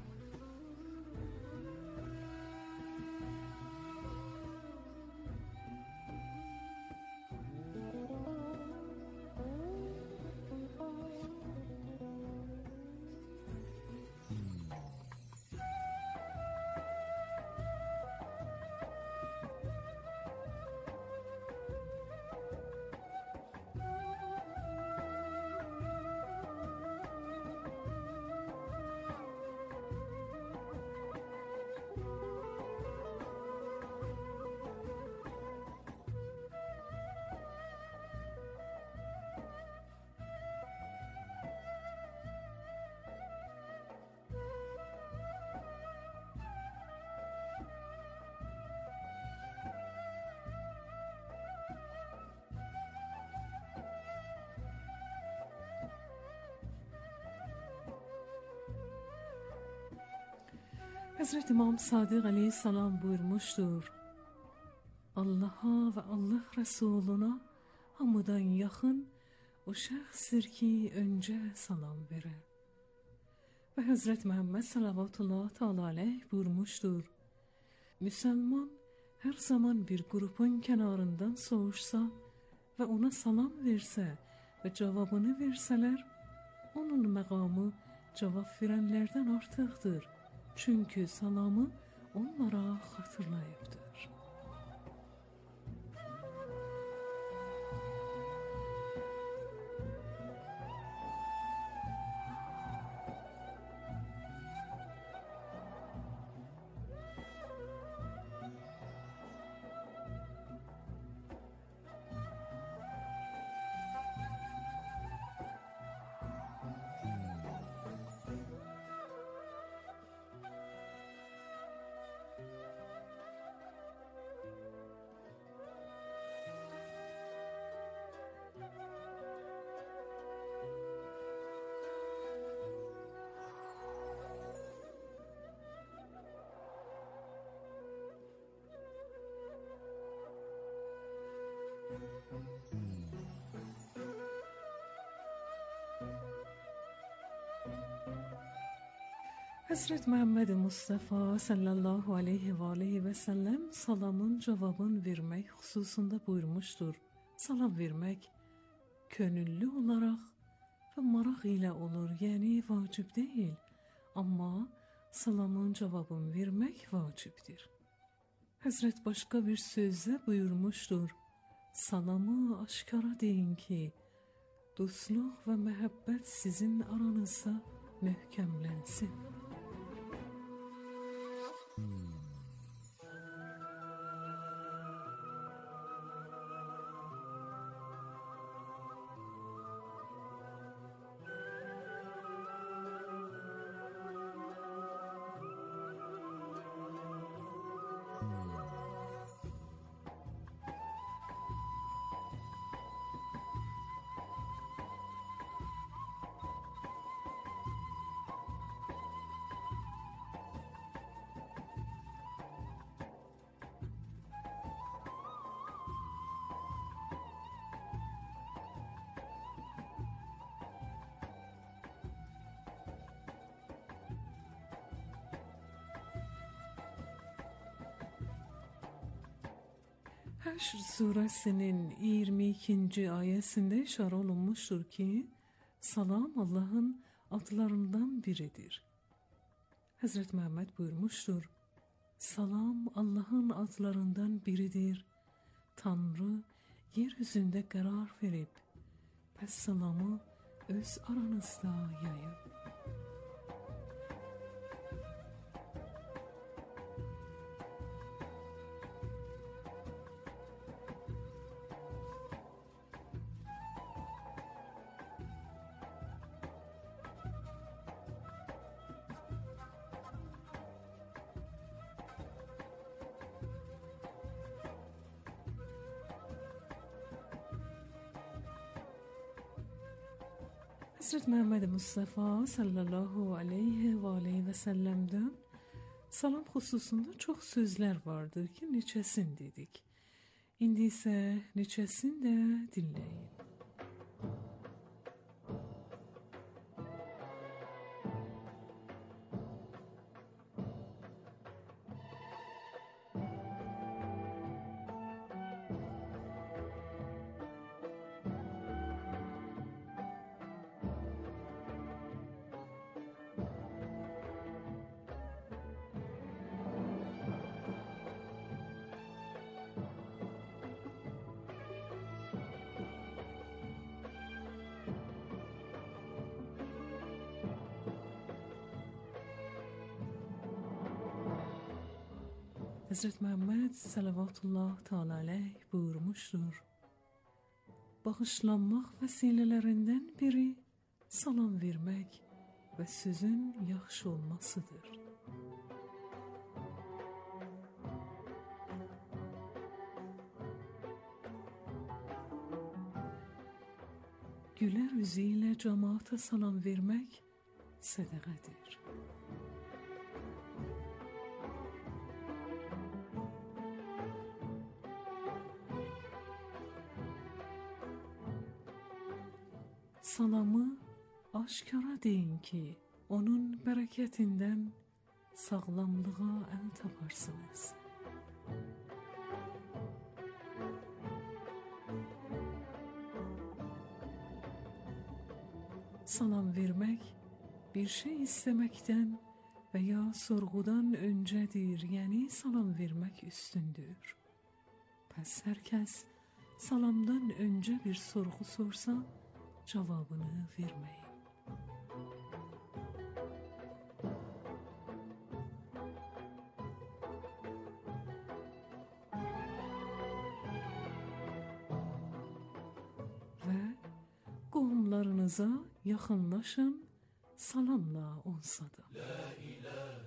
Speaker 8: Hazreti İmam Sadık Aleyhisselam buyurmuştur: Allah'a ve Allah Resuluna hamıdan yakın o şəxsdir ki önce salam verir. Ve Hazreti Muhammed salavatullah teala aleyh buyurmuştur: Müslüman her zaman bir grubun kenarından soğuşsa ve ona salam verse ve cevabını verseler, onun məqamı cevap verenlerden artıqdır. Çünkü salamı onlara hatırlayıptır. Hazreti Muhammed Mustafa sallallahu aleyhi ve aleyhi ve sellem salamın cevabını vermek hususunda buyurmuştur. Salam vermek könüllü olarak ve maraq ile olur, yani vacib değil. Ama salamın cavabını vermek vacibdir. Hazret başka bir sözle buyurmuştur. Salamı aşkara deyin ki, dostluq ve mehabbet sizin aranızda möhkemlensin. Həşr surəsinin iyirmi ikinci ayəsində işarə olunmuşdur ki, salam Allahın adlarından biridir. Həzrət Məhəmməd buyurmuşdur, salam Allahın adlarından biridir. Tanrı yeryüzündə qərar verib, pəs salamı öz aranızda yayın. Hazret Muhammed Mustafa sallallahu aleyhi ve aleyhi ve sellem'den salam hususunda çok sözler vardır ki neçəsini dedik. İndi isə neçəsini də dinləyin. Hazret Muhammed salavatullah teala aleyh buyurmuştur. Bağışlanmaq vəsilələrəndən biri salam vermək və sözün yaxşı olmasıdır. Gülər üzü ilə cemaata salam vermək sədaqədir. Salamı aşkara deyin ki, onun bərəkətindən sağlamlığa əl taparsınız. Salam vermək bir şey istəməkdən və ya sorğudan öncədir, yəni salam vermək üstündür. Pəs hər kəs salamdan öncə bir sorğu sorsa, cavabını verməyin. Və qohumlarınıza yaxınlaşın, salamla onsa da. La ilahe